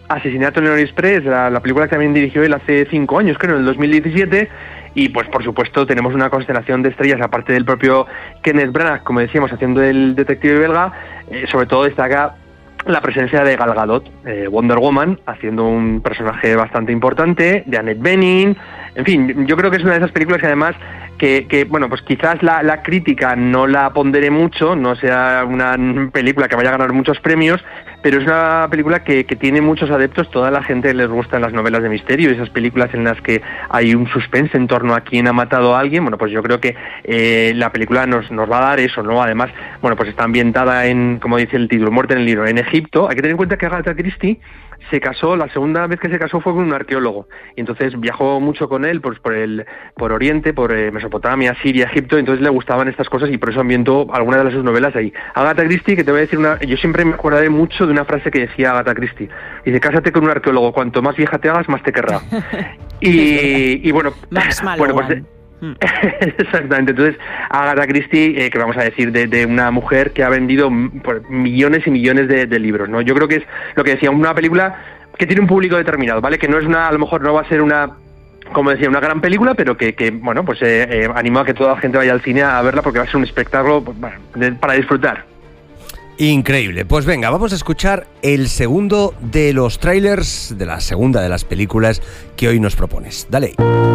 U: Asesinato en el Orient Express, la, la película que también dirigió él hace cinco años, creo, en el dos mil diecisiete, y pues por supuesto tenemos una constelación de estrellas, aparte del propio Kenneth Branagh, como decíamos, haciendo el detective belga. Eh, sobre todo destaca la presencia de Gal Gadot, eh, Wonder Woman, haciendo un personaje bastante importante, de Annette Bening. En fin, yo creo que es una de esas películas que además que, que bueno, pues quizás la, la crítica no la pondere mucho, no sea una película que vaya a ganar muchos premios, pero es una película que, que tiene muchos adeptos. Toda la gente les gustan las novelas de misterio, esas películas en las que hay un suspense en torno a quién ha matado a alguien. Bueno, pues yo creo que eh, la película nos, nos va a dar eso, ¿no? Además, bueno, pues está ambientada en, como dice el título, Muerte en el Nilo, en Egipto. Hay que tener en cuenta que Agatha Christie se casó, la segunda vez que se casó fue con un arqueólogo, y entonces viajó mucho con él pues, por el por Oriente, por eh, Mesopotamia, Siria, Egipto, entonces le gustaban estas cosas y por eso ambientó algunas de sus novelas ahí. Agatha Christie, que te voy a decir una, yo siempre me acordaré mucho de una frase que decía Agatha Christie, dice: cásate con un arqueólogo, cuanto más vieja te hagas, más te querrá. y, y bueno, bueno pues exactamente. Entonces, Agatha Christie, eh, que vamos a decir de, de una mujer que ha vendido por millones y millones de, de libros, ¿no? Yo creo que es lo que decía, una película que tiene un público determinado, ¿vale? Que no es una, a lo mejor no va a ser una, como decía, una gran película, pero que, que bueno, pues eh, eh, animo a que toda la gente vaya al cine a verla, porque va a ser un espectáculo, bueno, de, para disfrutar.
K: Increíble. Pues venga, vamos a escuchar el segundo de los trailers de la segunda de las películas que hoy nos propones. Dale.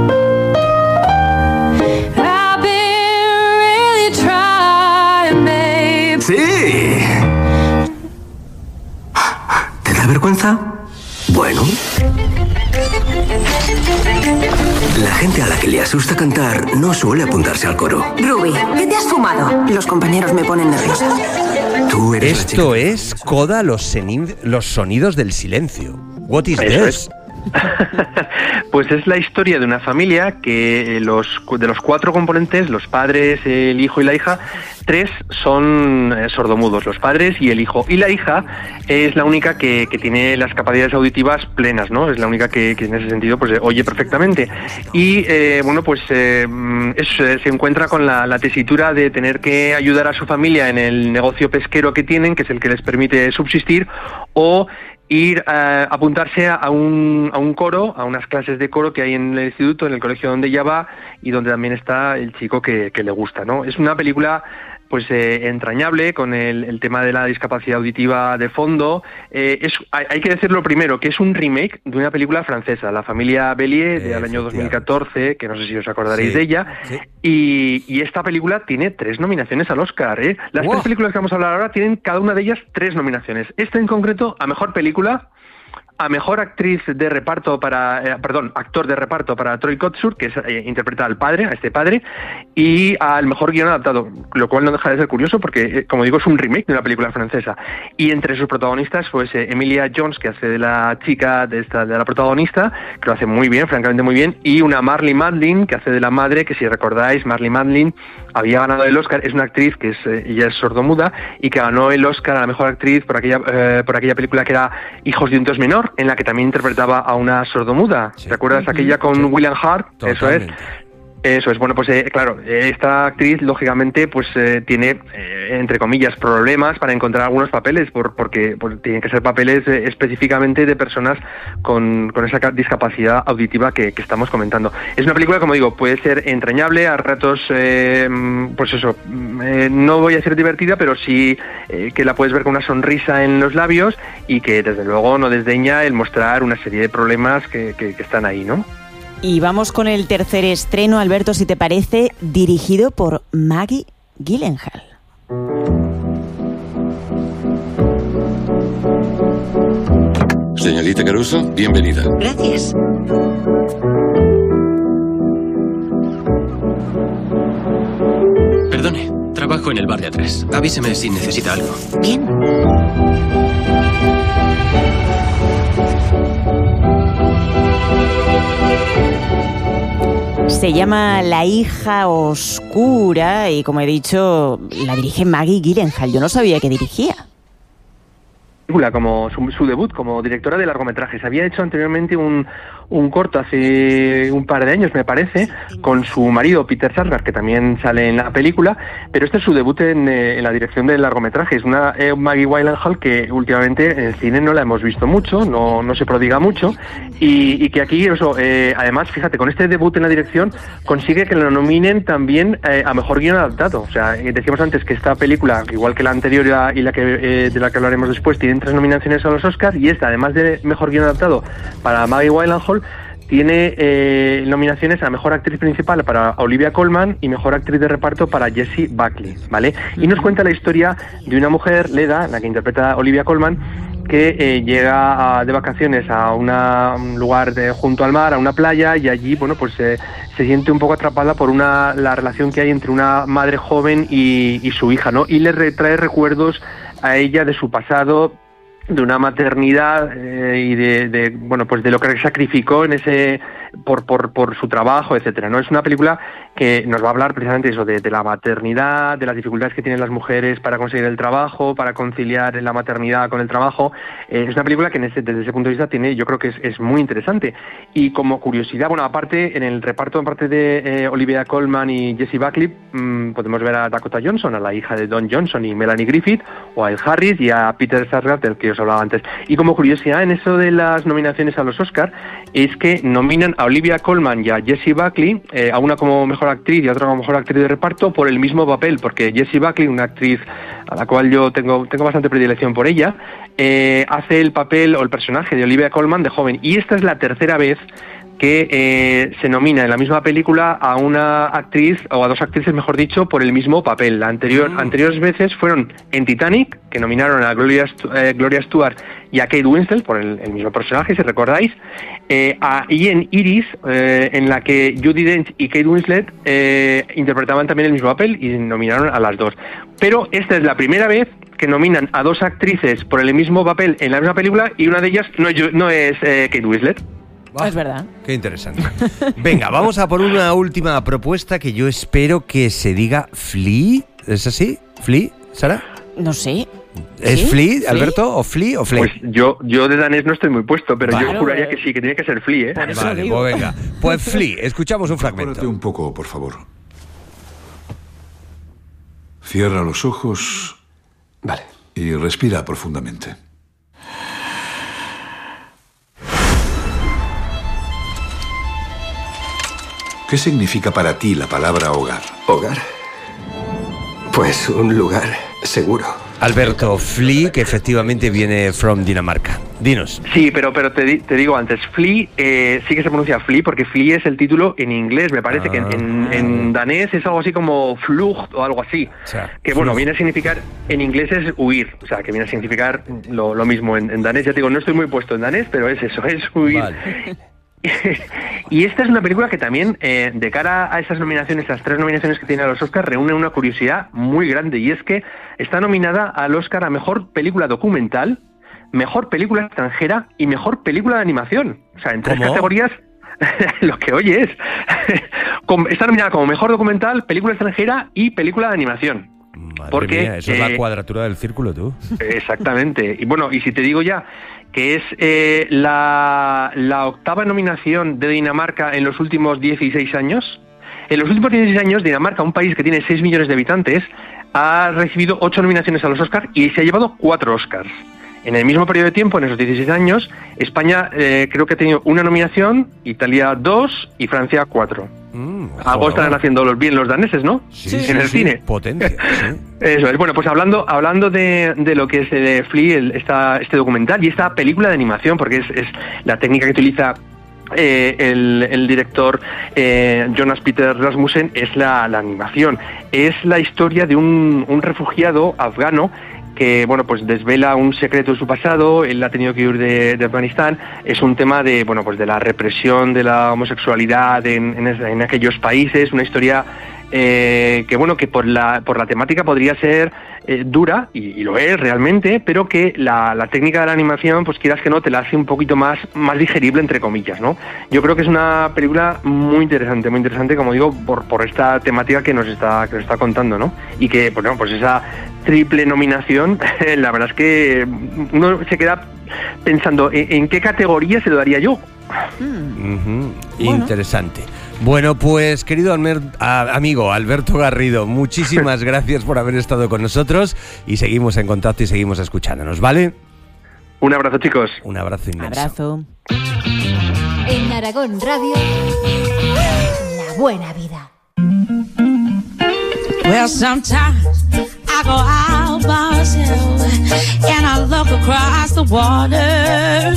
A: ¡Sí! ¿Te da vergüenza? Bueno. La gente a la que le asusta cantar no suele apuntarse al coro.
D: Ruby, ¿qué te has fumado? Los compañeros me ponen nerviosa.
A: Tú eres
K: Esto es Coda, los, los sonidos del silencio. What is
U: Eso
K: this?
U: Es. Pues es la historia de una familia que los de los cuatro componentes, los padres, el hijo y la hija, tres son eh, sordomudos, los padres y el hijo. Y la hija es la única que, que tiene las capacidades auditivas plenas, ¿no? Es la única que, que en ese sentido pues oye perfectamente. Y eh, bueno, pues eh, es, eh, se encuentra con la, la tesitura de tener que ayudar a su familia en el negocio pesquero que tienen, que es el que les permite subsistir, o ir a apuntarse a un, a un coro, a unas clases de coro que hay en el instituto, en el colegio donde ella va, y donde también está el chico que, que le gusta, ¿no? Es una película pues eh, entrañable, con el, el tema de la discapacidad auditiva de fondo. Eh, es, hay, hay que decirlo primero, que es un remake de una película francesa, La familia Bélier, del año dos mil catorce, que no sé si os acordaréis sí, de ella, sí. y, y esta película tiene tres nominaciones al Oscar, ¿eh? Las wow. tres películas que vamos a hablar ahora tienen cada una de ellas tres nominaciones. Esta en concreto a Mejor Película, a Mejor Actriz de Reparto para, eh, perdón, Actor de Reparto para Troy Kotsur, que es, eh, interpreta al padre, a este padre, y al Mejor Guión Adaptado, lo cual no deja de ser curioso porque, eh, como digo, es un remake de una película francesa. Y entre sus protagonistas, pues eh, Emilia Jones, que hace de la chica de esta de la protagonista, que lo hace muy bien, francamente muy bien, y una Marlee Matlin, que hace de la madre, que si recordáis, Marlee Matlin había ganado el Oscar, es una actriz que es eh, ella es sordomuda, y que ganó el Oscar a la Mejor Actriz por aquella, eh, por aquella película que era Hijos de un Dios menor, en la que también interpretaba a una sordomuda. Sí. ¿Te acuerdas? Aquella con sí. William Hart. Totalmente. Eso es. Eso es. Bueno, pues eh, claro, esta actriz, lógicamente, pues eh, tiene, eh, entre comillas, problemas para encontrar algunos papeles, por, porque por, tienen que ser papeles eh, específicamente de personas con, con esa discapacidad auditiva que, que estamos comentando. Es una película, como digo, puede ser entrañable, a ratos, eh, pues eso, eh, no voy a decir divertida, pero sí eh, que la puedes ver con una sonrisa en los labios y que, desde luego, no desdeña el mostrar una serie de problemas que, que, que están ahí, ¿no?
L: Y vamos con el tercer estreno, Alberto, si te parece, dirigido por Maggie Gyllenhaal.
E: Señorita Caruso, bienvenida.
D: Gracias.
E: Perdone, trabajo en el bar de atrás. Avíseme si necesita algo.
D: Bien.
L: Se llama La hija oscura y, como he dicho, la dirige Maggie Gyllenhaal. Yo no sabía que dirigía.
U: película, como su, su debut como directora de largometrajes. Había hecho anteriormente un, un corto hace un par de años, me parece, con su marido Peter Sarsgaard, que también sale en la película, pero este es su debut en, eh, en la dirección de largometrajes. Una eh, Maggie Gyllenhaal que últimamente en el cine no la hemos visto mucho, no, no se prodiga mucho, y, y que aquí, eso, eh, además, fíjate, con este debut en la dirección consigue que lo nominen también eh, a Mejor Guión Adaptado. O sea, eh, decíamos antes que esta película, igual que la anterior y la, y la que eh, de la que hablaremos después, tiene tres nominaciones a los Oscars, y esta, además de Mejor Guión Adaptado para Maggie Gyllenhaal, tiene eh, nominaciones a Mejor Actriz Principal para Olivia Colman y Mejor Actriz de Reparto para Jessie Buckley, ¿vale? Y nos cuenta la historia de una mujer, Leda, la que interpreta Olivia Colman, que eh, llega a, de vacaciones a una, un lugar de, junto al mar, a una playa, y allí, bueno, pues eh, se siente un poco atrapada por una la relación que hay entre una madre joven y, y su hija, ¿no? Y le retrae recuerdos a ella de su pasado, de una maternidad eh, y de, de bueno pues de lo que sacrificó en ese por por por su trabajo, etcétera, ¿no? Es una película que nos va a hablar precisamente eso de, de la maternidad, de las dificultades que tienen las mujeres para conseguir el trabajo, para conciliar la maternidad con el trabajo. Eh, es una película que en ese, desde ese punto de vista tiene, yo creo que es, es muy interesante. Y como curiosidad, bueno, aparte en el reparto, aparte de eh, Olivia Colman y Jessie Buckley, mmm, podemos ver a Dakota Johnson, a la hija de Don Johnson y Melanie Griffith, o a Ed Harris y a Peter Sarsgaard, del que os hablaba antes. Y como curiosidad, en eso de las nominaciones a los Oscar, es que nominan a Olivia Colman y a Jessie Buckley, eh, a una como mejor actriz y a otra como mejor actriz de reparto, por el mismo papel, porque Jessie Buckley, una actriz a la cual yo tengo tengo bastante predilección por ella, eh, hace el papel o el personaje de Olivia Colman de joven, y esta es la tercera vez que eh, se nomina en la misma película a una actriz, o a dos actrices, mejor dicho, por el mismo papel. La anterior, mm. Anteriores veces fueron en Titanic, que nominaron a Gloria, eh, Gloria Stewart y a Kate Winslet por el, el mismo personaje, si recordáis, eh, a, y en Iris, eh, en la que Judi Dench y Kate Winslet eh, interpretaban también el mismo papel y nominaron a las dos. Pero esta es la primera vez que nominan a dos actrices por el mismo papel en la misma película, y una de ellas no es, no es eh, Kate Winslet.
L: Ah, es verdad.
K: Qué interesante. Venga, vamos a por una última propuesta que yo espero que se diga Flea. ¿Es así? ¿Flea, Sara?
L: No sé.
K: ¿Es
L: ¿Sí?
K: Flea, Alberto? ¿O Flea o Flea?
U: Pues yo, yo de danés no estoy muy puesto, pero
K: Vale.
U: yo juraría que sí, que tiene que ser Flea, ¿eh?
K: Vale, pues venga. Pues Flea, escuchamos un fragmento.
B: Apúrate un poco, por favor. Cierra los ojos.
E: Vale.
B: Y respira profundamente. ¿Qué significa para ti la palabra hogar?
E: ¿Hogar? Pues un lugar seguro.
K: Alberto, Flea, que efectivamente viene from Dinamarca. Dinos.
U: Sí, pero pero te, di, te digo antes, Flea eh, sí que se pronuncia Flea, porque Flea es el título en inglés. Me parece ah. que en, en, en danés es algo así como Flucht o algo así. O sea, que bueno, Flucht. Viene a significar, en inglés es huir, o sea, que viene a significar lo, lo mismo en, en danés. Ya te digo, no estoy muy puesto en danés, pero es eso, es huir. Vale. Y esta es una película que también, eh, de cara a esas nominaciones, esas tres nominaciones que tiene a los Oscars, reúne una curiosidad muy grande, y es que está nominada al Oscar a Mejor Película Documental, Mejor Película Extranjera y Mejor Película de Animación. O sea, en tres ¿Cómo? categorías, lo que oye es. Está nominada como Mejor Documental, Película Extranjera y Película de Animación.
K: Madre
U: Porque,
K: mía, eso
U: eh,
K: es la cuadratura del círculo, tú.
U: Exactamente. Y bueno, y si te digo ya que es eh, la, la octava nominación de Dinamarca en los últimos dieciséis años. En los últimos dieciséis años, Dinamarca, un país que tiene seis millones de habitantes, ha recibido ocho nominaciones a los Oscars y se ha llevado cuatro Oscars. En el mismo periodo de tiempo, en esos dieciséis años, España eh, creo que ha tenido una nominación, Italia dos y Francia cuatro. Mm, Algo estarán haciendo los, bien los daneses, ¿no?
K: Sí,
U: en
K: sí,
U: el
K: sí,
U: cine.
K: Potencia, sí.
U: Eso es. Bueno, pues hablando hablando de, de lo que es de Flea, el, esta, este documental y esta película de animación, porque es, es la técnica que utiliza eh, el, el director eh, Jonas Peter Rasmussen, es la, la animación. Es la historia de un, un refugiado afgano que, bueno, pues desvela un secreto de su pasado. Él ha tenido que huir de, de Afganistán. Es un tema de, bueno, pues de la represión de la homosexualidad en, en, en aquellos países, una historia eh, que bueno, que por la, por la temática podría ser eh, dura, y, y lo es realmente, pero que la, la técnica de la animación, pues quieras que no, te la hace un poquito más, más digerible, entre comillas, ¿no? Yo creo que es una película muy interesante, muy interesante, como digo, por, por esta temática que nos está, que nos está contando, ¿no? Y que, bueno, pues esa triple nominación, la verdad es que uno se queda pensando en, en qué categoría se lo daría yo.
K: Mm. Uh-huh. Bueno. Interesante. Bueno, pues querido Almer, a, amigo Alberto Garrido, muchísimas gracias por haber estado con nosotros y seguimos en contacto y seguimos escuchándonos, ¿vale?
U: Un abrazo, chicos.
K: Un abrazo inmenso.
L: Abrazo.
I: En Aragón Radio, La Buena Vida.
F: Well, sometimes I go out by myself and I look across the water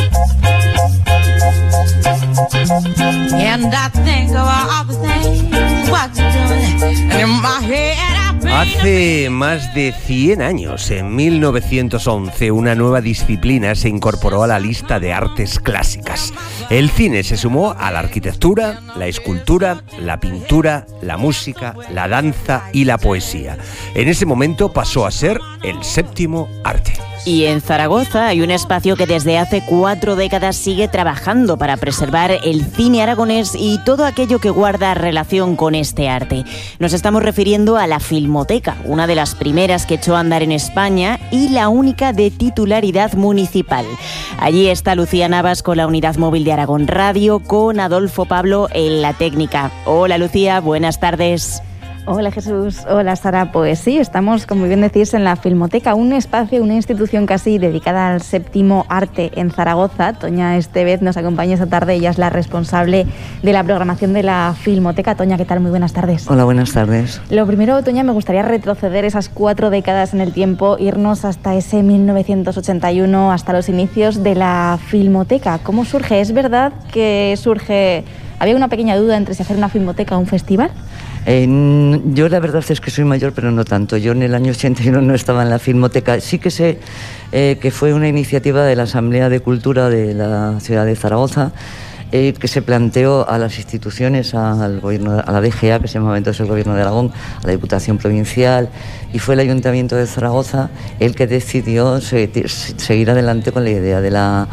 F: and I think of all the things what you're doing and in my head I
K: Hace más de cien años, en mil novecientos once, una nueva disciplina se incorporó a la lista de artes clásicas. El cine se sumó a la arquitectura, la escultura, la pintura, la música, la danza y la poesía. En ese momento pasó a ser el séptimo arte.
L: Y en Zaragoza hay un espacio que desde hace cuatro décadas sigue trabajando para preservar el cine aragonés y todo aquello que guarda relación con este arte. Nos estamos refiriendo a la Filmoteca, una de las primeras que echó a andar en España y la única de titularidad municipal. Allí está Lucía Navas con la unidad móvil de Aragón Radio, con Adolfo Pablo en la técnica. Hola Lucía, buenas tardes.
G: Hola Jesús, hola Sara. Pues sí, estamos, como bien decís, en la Filmoteca, un espacio, una institución casi dedicada al séptimo arte en Zaragoza. Toña Estevez nos acompaña esta tarde, ella es la responsable de la programación de la Filmoteca. Toña, ¿qué tal? Muy buenas tardes.
H: Hola, buenas tardes.
G: Lo primero, Toña, me gustaría retroceder esas cuatro décadas en el tiempo, irnos hasta ese mil novecientos ochenta y uno, hasta los inicios de la Filmoteca. ¿Cómo surge? ¿Es verdad que surge...? Había una pequeña duda entre si hacer una filmoteca o un festival.
H: Eh, yo la verdad es que soy mayor, pero no tanto. Yo en el año ochenta y uno no estaba en la Filmoteca. Sí que sé eh, que fue una iniciativa de la Asamblea de Cultura de la ciudad de Zaragoza, eh, que se planteó a las instituciones, al gobierno, a la D G A, que se llamaba entonces el Gobierno de Aragón, a la Diputación Provincial, y fue el Ayuntamiento de Zaragoza el que decidió se, seguir adelante con la idea de la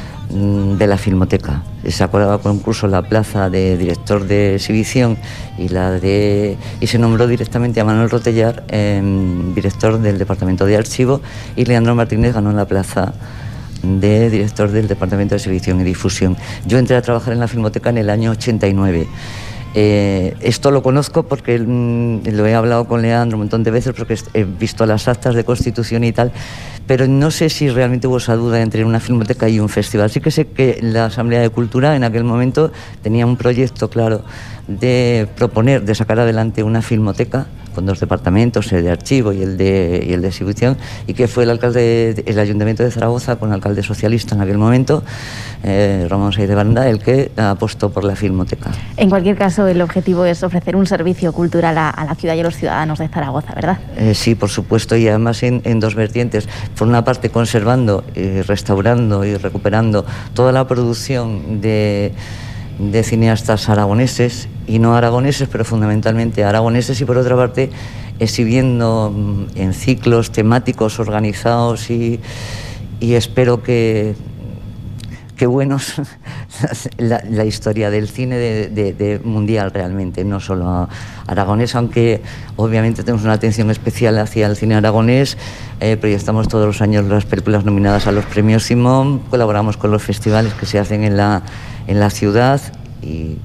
H: de la Filmoteca. Se acordaba concurso la plaza de director de exhibición y la de y se nombró directamente a Manuel Rotellar eh, director del Departamento de Archivo, y Leandro Martínez ganó la plaza de director del Departamento de Exhibición y Difusión. Yo entré a trabajar en la Filmoteca en el año ochenta y nueve. Eh, esto lo conozco porque mm, lo he hablado con Leandro un montón de veces, porque he visto las actas de constitución y tal, pero no sé si realmente hubo esa duda entre una filmoteca y un festival. Sí que sé que la Asamblea de Cultura en aquel momento tenía un proyecto claro de proponer, de sacar adelante una filmoteca con dos departamentos, el de archivo y el de, y el de exhibición, y que fue el alcalde, el Ayuntamiento de Zaragoza, con el alcalde socialista en aquel momento, eh, Ramón Saiz de Banda, el que apostó por la filmoteca.
G: En cualquier caso, el objetivo es ofrecer un servicio cultural a, a la ciudad y a los ciudadanos de Zaragoza, ¿verdad?
H: Eh, sí, por supuesto, y además en, en dos vertientes. Por una parte, conservando, y restaurando y recuperando toda la producción de... de cineastas aragoneses y no aragoneses, pero fundamentalmente aragoneses, y por otra parte exhibiendo en ciclos temáticos organizados y, y espero que, que buenos la, la historia del cine de, de, de mundial realmente, no solo aragonés, aunque obviamente tenemos una atención especial hacia el cine aragonés. Eh, proyectamos todos los años las películas nominadas a los premios Simón, colaboramos con los festivales que se hacen en la en la ciudad y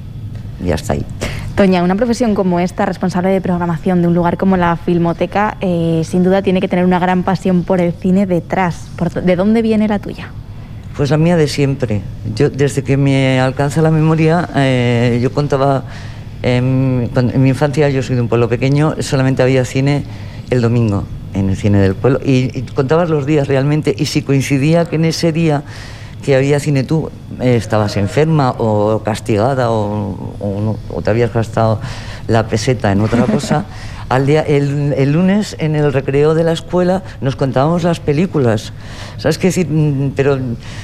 H: ya está ahí.
G: Toña, una profesión como esta, responsable de programación de un lugar como la Filmoteca, eh, sin duda tiene que tener una gran pasión por el cine detrás. ¿De dónde viene la tuya?
H: Pues la mía de siempre. Yo, desde que me alcanza la memoria, eh, yo contaba, eh, en mi infancia, yo soy de un pueblo pequeño, solamente había cine el domingo, en el cine del pueblo, y, y contabas los días realmente, y si coincidía que en ese día que había cine tú eh, estabas enferma o castigada o, o, no, o te habías gastado la peseta en otra cosa, al día, el, el lunes en el recreo de la escuela nos contábamos las películas, ¿sabes qué decir? Pero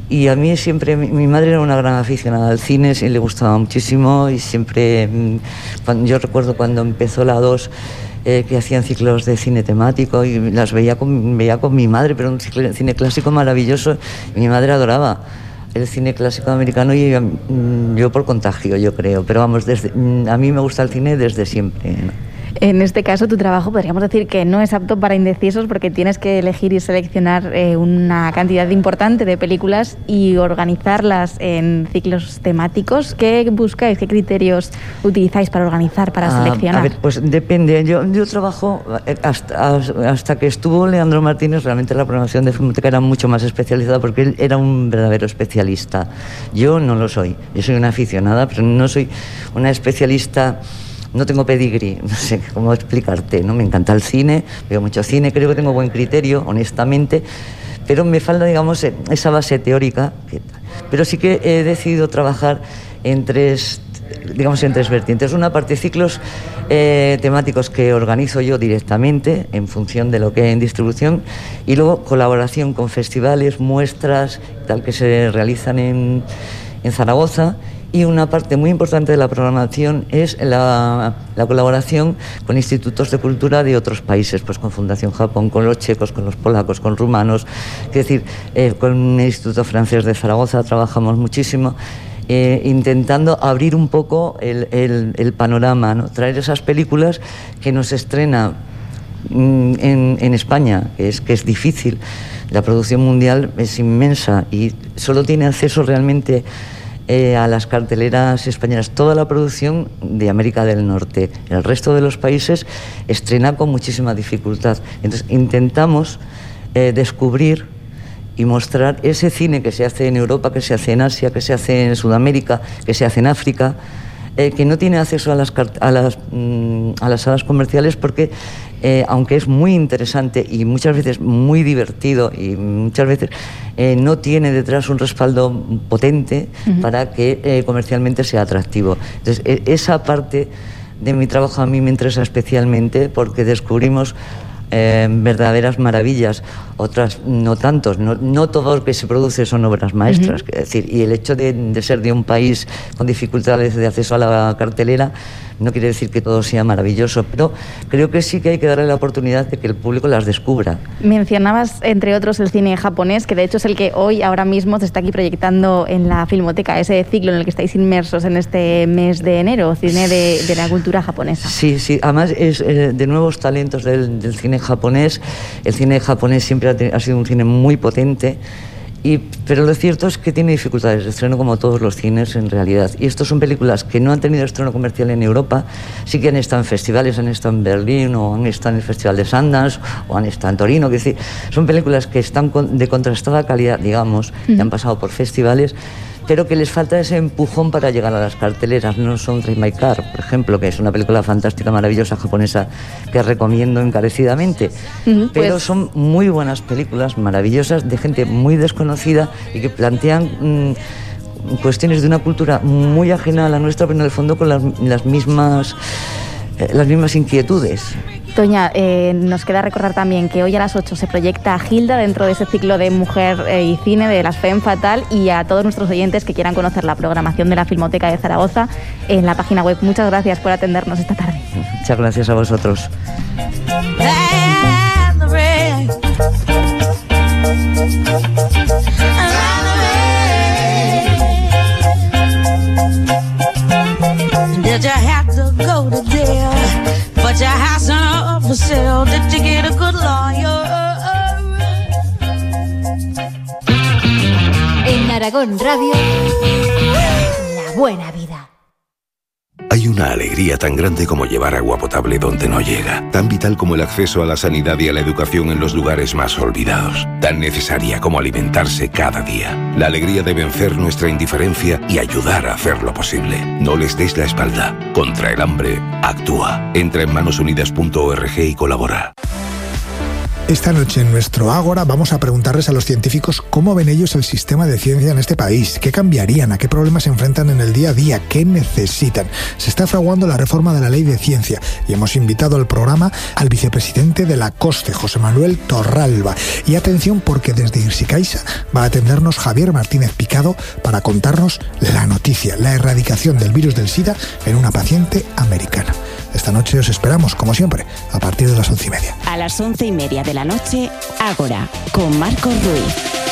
H: Y a mí siempre, mi, mi madre era una gran aficionada al cine, sí, le gustaba muchísimo y siempre, cuando, yo recuerdo cuando empezó la dos, eh, que hacían ciclos de cine temático y las veía con, veía con mi madre, pero un ciclo, cine clásico maravilloso, y mi madre adoraba el cine clásico americano y yo, yo por contagio, yo creo, pero vamos, desde, a mí me gusta el cine desde siempre, ¿no?
G: En este caso, tu trabajo podríamos decir que no es apto para indecisos porque tienes que elegir y seleccionar eh, una cantidad importante de películas y organizarlas en ciclos temáticos. ¿Qué buscáis? ¿Qué criterios utilizáis para organizar, para
H: Ah,
G: seleccionar?
H: a ver, pues depende. Yo, yo trabajo, hasta, hasta que estuvo Leandro Martínez, realmente la programación de Filmoteca era mucho más especializada porque él era un verdadero especialista. Yo no lo soy. Yo soy una aficionada, pero no soy una especialista. No tengo pedigrí, no sé cómo explicarte, ¿no? Me encanta el cine, veo mucho cine, creo que tengo buen criterio, honestamente, pero me falta, digamos, esa base teórica. Pero sí que he decidido trabajar en tres, digamos, en tres vertientes. Una parte, ciclos eh, temáticos que organizo yo directamente en función de lo que hay en distribución, y luego colaboración con festivales, muestras, tal, que se realizan en, en Zaragoza. Y una parte muy importante de la programación es la, la colaboración con institutos de cultura de otros países, pues con Fundación Japón, con los checos, con los polacos, con rumanos. Es decir, eh, con el Instituto Francés de Zaragoza trabajamos muchísimo, eh, intentando abrir un poco el, el, el panorama, ¿no? Traer esas películas que nos estrena mm, en, en España, que es, que es difícil. La producción mundial es inmensa y solo tiene acceso realmente Eh, a las carteleras españolas toda la producción de América del Norte. El resto de los países estrena con muchísima dificultad. Entonces intentamos eh, descubrir y mostrar ese cine que se hace en Europa, que se hace en Asia, que se hace en Sudamérica, que se hace en África, eh, que no tiene acceso a las, a las, mm, a las salas comerciales porque eh, aunque es muy interesante y muchas veces muy divertido y muchas veces eh, no tiene detrás un respaldo potente uh-huh. para que eh, comercialmente sea atractivo. Entonces, e- esa parte de mi trabajo a mí me interesa especialmente porque descubrimos Eh, verdaderas maravillas, otras no tantos, no, no todo lo que se produce son obras maestras, uh-huh. es decir, y el hecho de, de ser de un país con dificultades de acceso a la cartelera no quiere decir que todo sea maravilloso, pero creo que sí que hay que darle la oportunidad de que el público las descubra.
G: Mencionabas, entre otros, el cine japonés, que de hecho es el que hoy, ahora mismo, se está aquí proyectando en la Filmoteca, ese ciclo en el que estáis inmersos en este mes de enero, cine de, de la cultura japonesa.
H: Sí, sí, además es eh, de nuevos talentos del, del cine japonés. El cine japonés siempre ha, te, ha sido un cine muy potente, y, pero lo cierto es que tiene dificultades de estreno como todos los cines en realidad. Y estos son películas que no han tenido estreno comercial en Europa, sí que han estado en festivales, han estado en Berlín o han estado en el Festival de Sundance o han estado en Torino. Que decir, son películas que están con, de contrastada calidad, digamos, uh-huh. que han pasado por festivales, pero que les falta ese empujón para llegar a las carteleras. No son Drive My Car, por ejemplo, que es una película fantástica, maravillosa, japonesa, que recomiendo encarecidamente. Uh-huh, pero pues... son muy buenas películas, maravillosas, de gente muy desconocida y que plantean mmm, cuestiones de una cultura muy ajena a la nuestra, pero en el fondo con las, las mismas eh, las mismas inquietudes.
G: Toña, eh, nos queda recordar también que hoy a las ocho se proyecta Gilda dentro de ese ciclo de mujer eh, y cine de las Femme Fatal, y a todos nuestros oyentes que quieran conocer la programación de la Filmoteca de Zaragoza en la página web. Muchas gracias por atendernos esta tarde.
H: Muchas gracias a vosotros.
F: Did you have to go to jail? But your house ain't up for sale. Did you get a good lawyer?
I: En Aragón Radio, La Buena Vida.
J: Hay una alegría tan grande como llevar agua potable donde no llega, tan vital como el acceso a la sanidad y a la educación en los lugares más olvidados, tan necesaria como alimentarse cada día. La alegría de vencer nuestra indiferencia y ayudar a hacerlo posible. No les des la espalda. Contra el hambre, actúa. Entra en manos unidas punto org y colabora.
M: Esta noche en nuestro Ágora vamos a preguntarles a los científicos cómo ven ellos el sistema de ciencia en este país, qué cambiarían, a qué problemas se enfrentan en el día a día, qué necesitan. Se está fraguando la reforma de la Ley de Ciencia y hemos invitado al programa al vicepresidente de la COSCE, José Manuel Torralba. Y atención, porque desde Irsicaixa va a atendernos Javier Martínez Picado para contarnos la noticia, la erradicación del virus del SIDA en una paciente americana. Esta noche os esperamos, como siempre, a partir de las once y media.
L: A las once y media de la noche, Ágora, con Marcos Ruiz.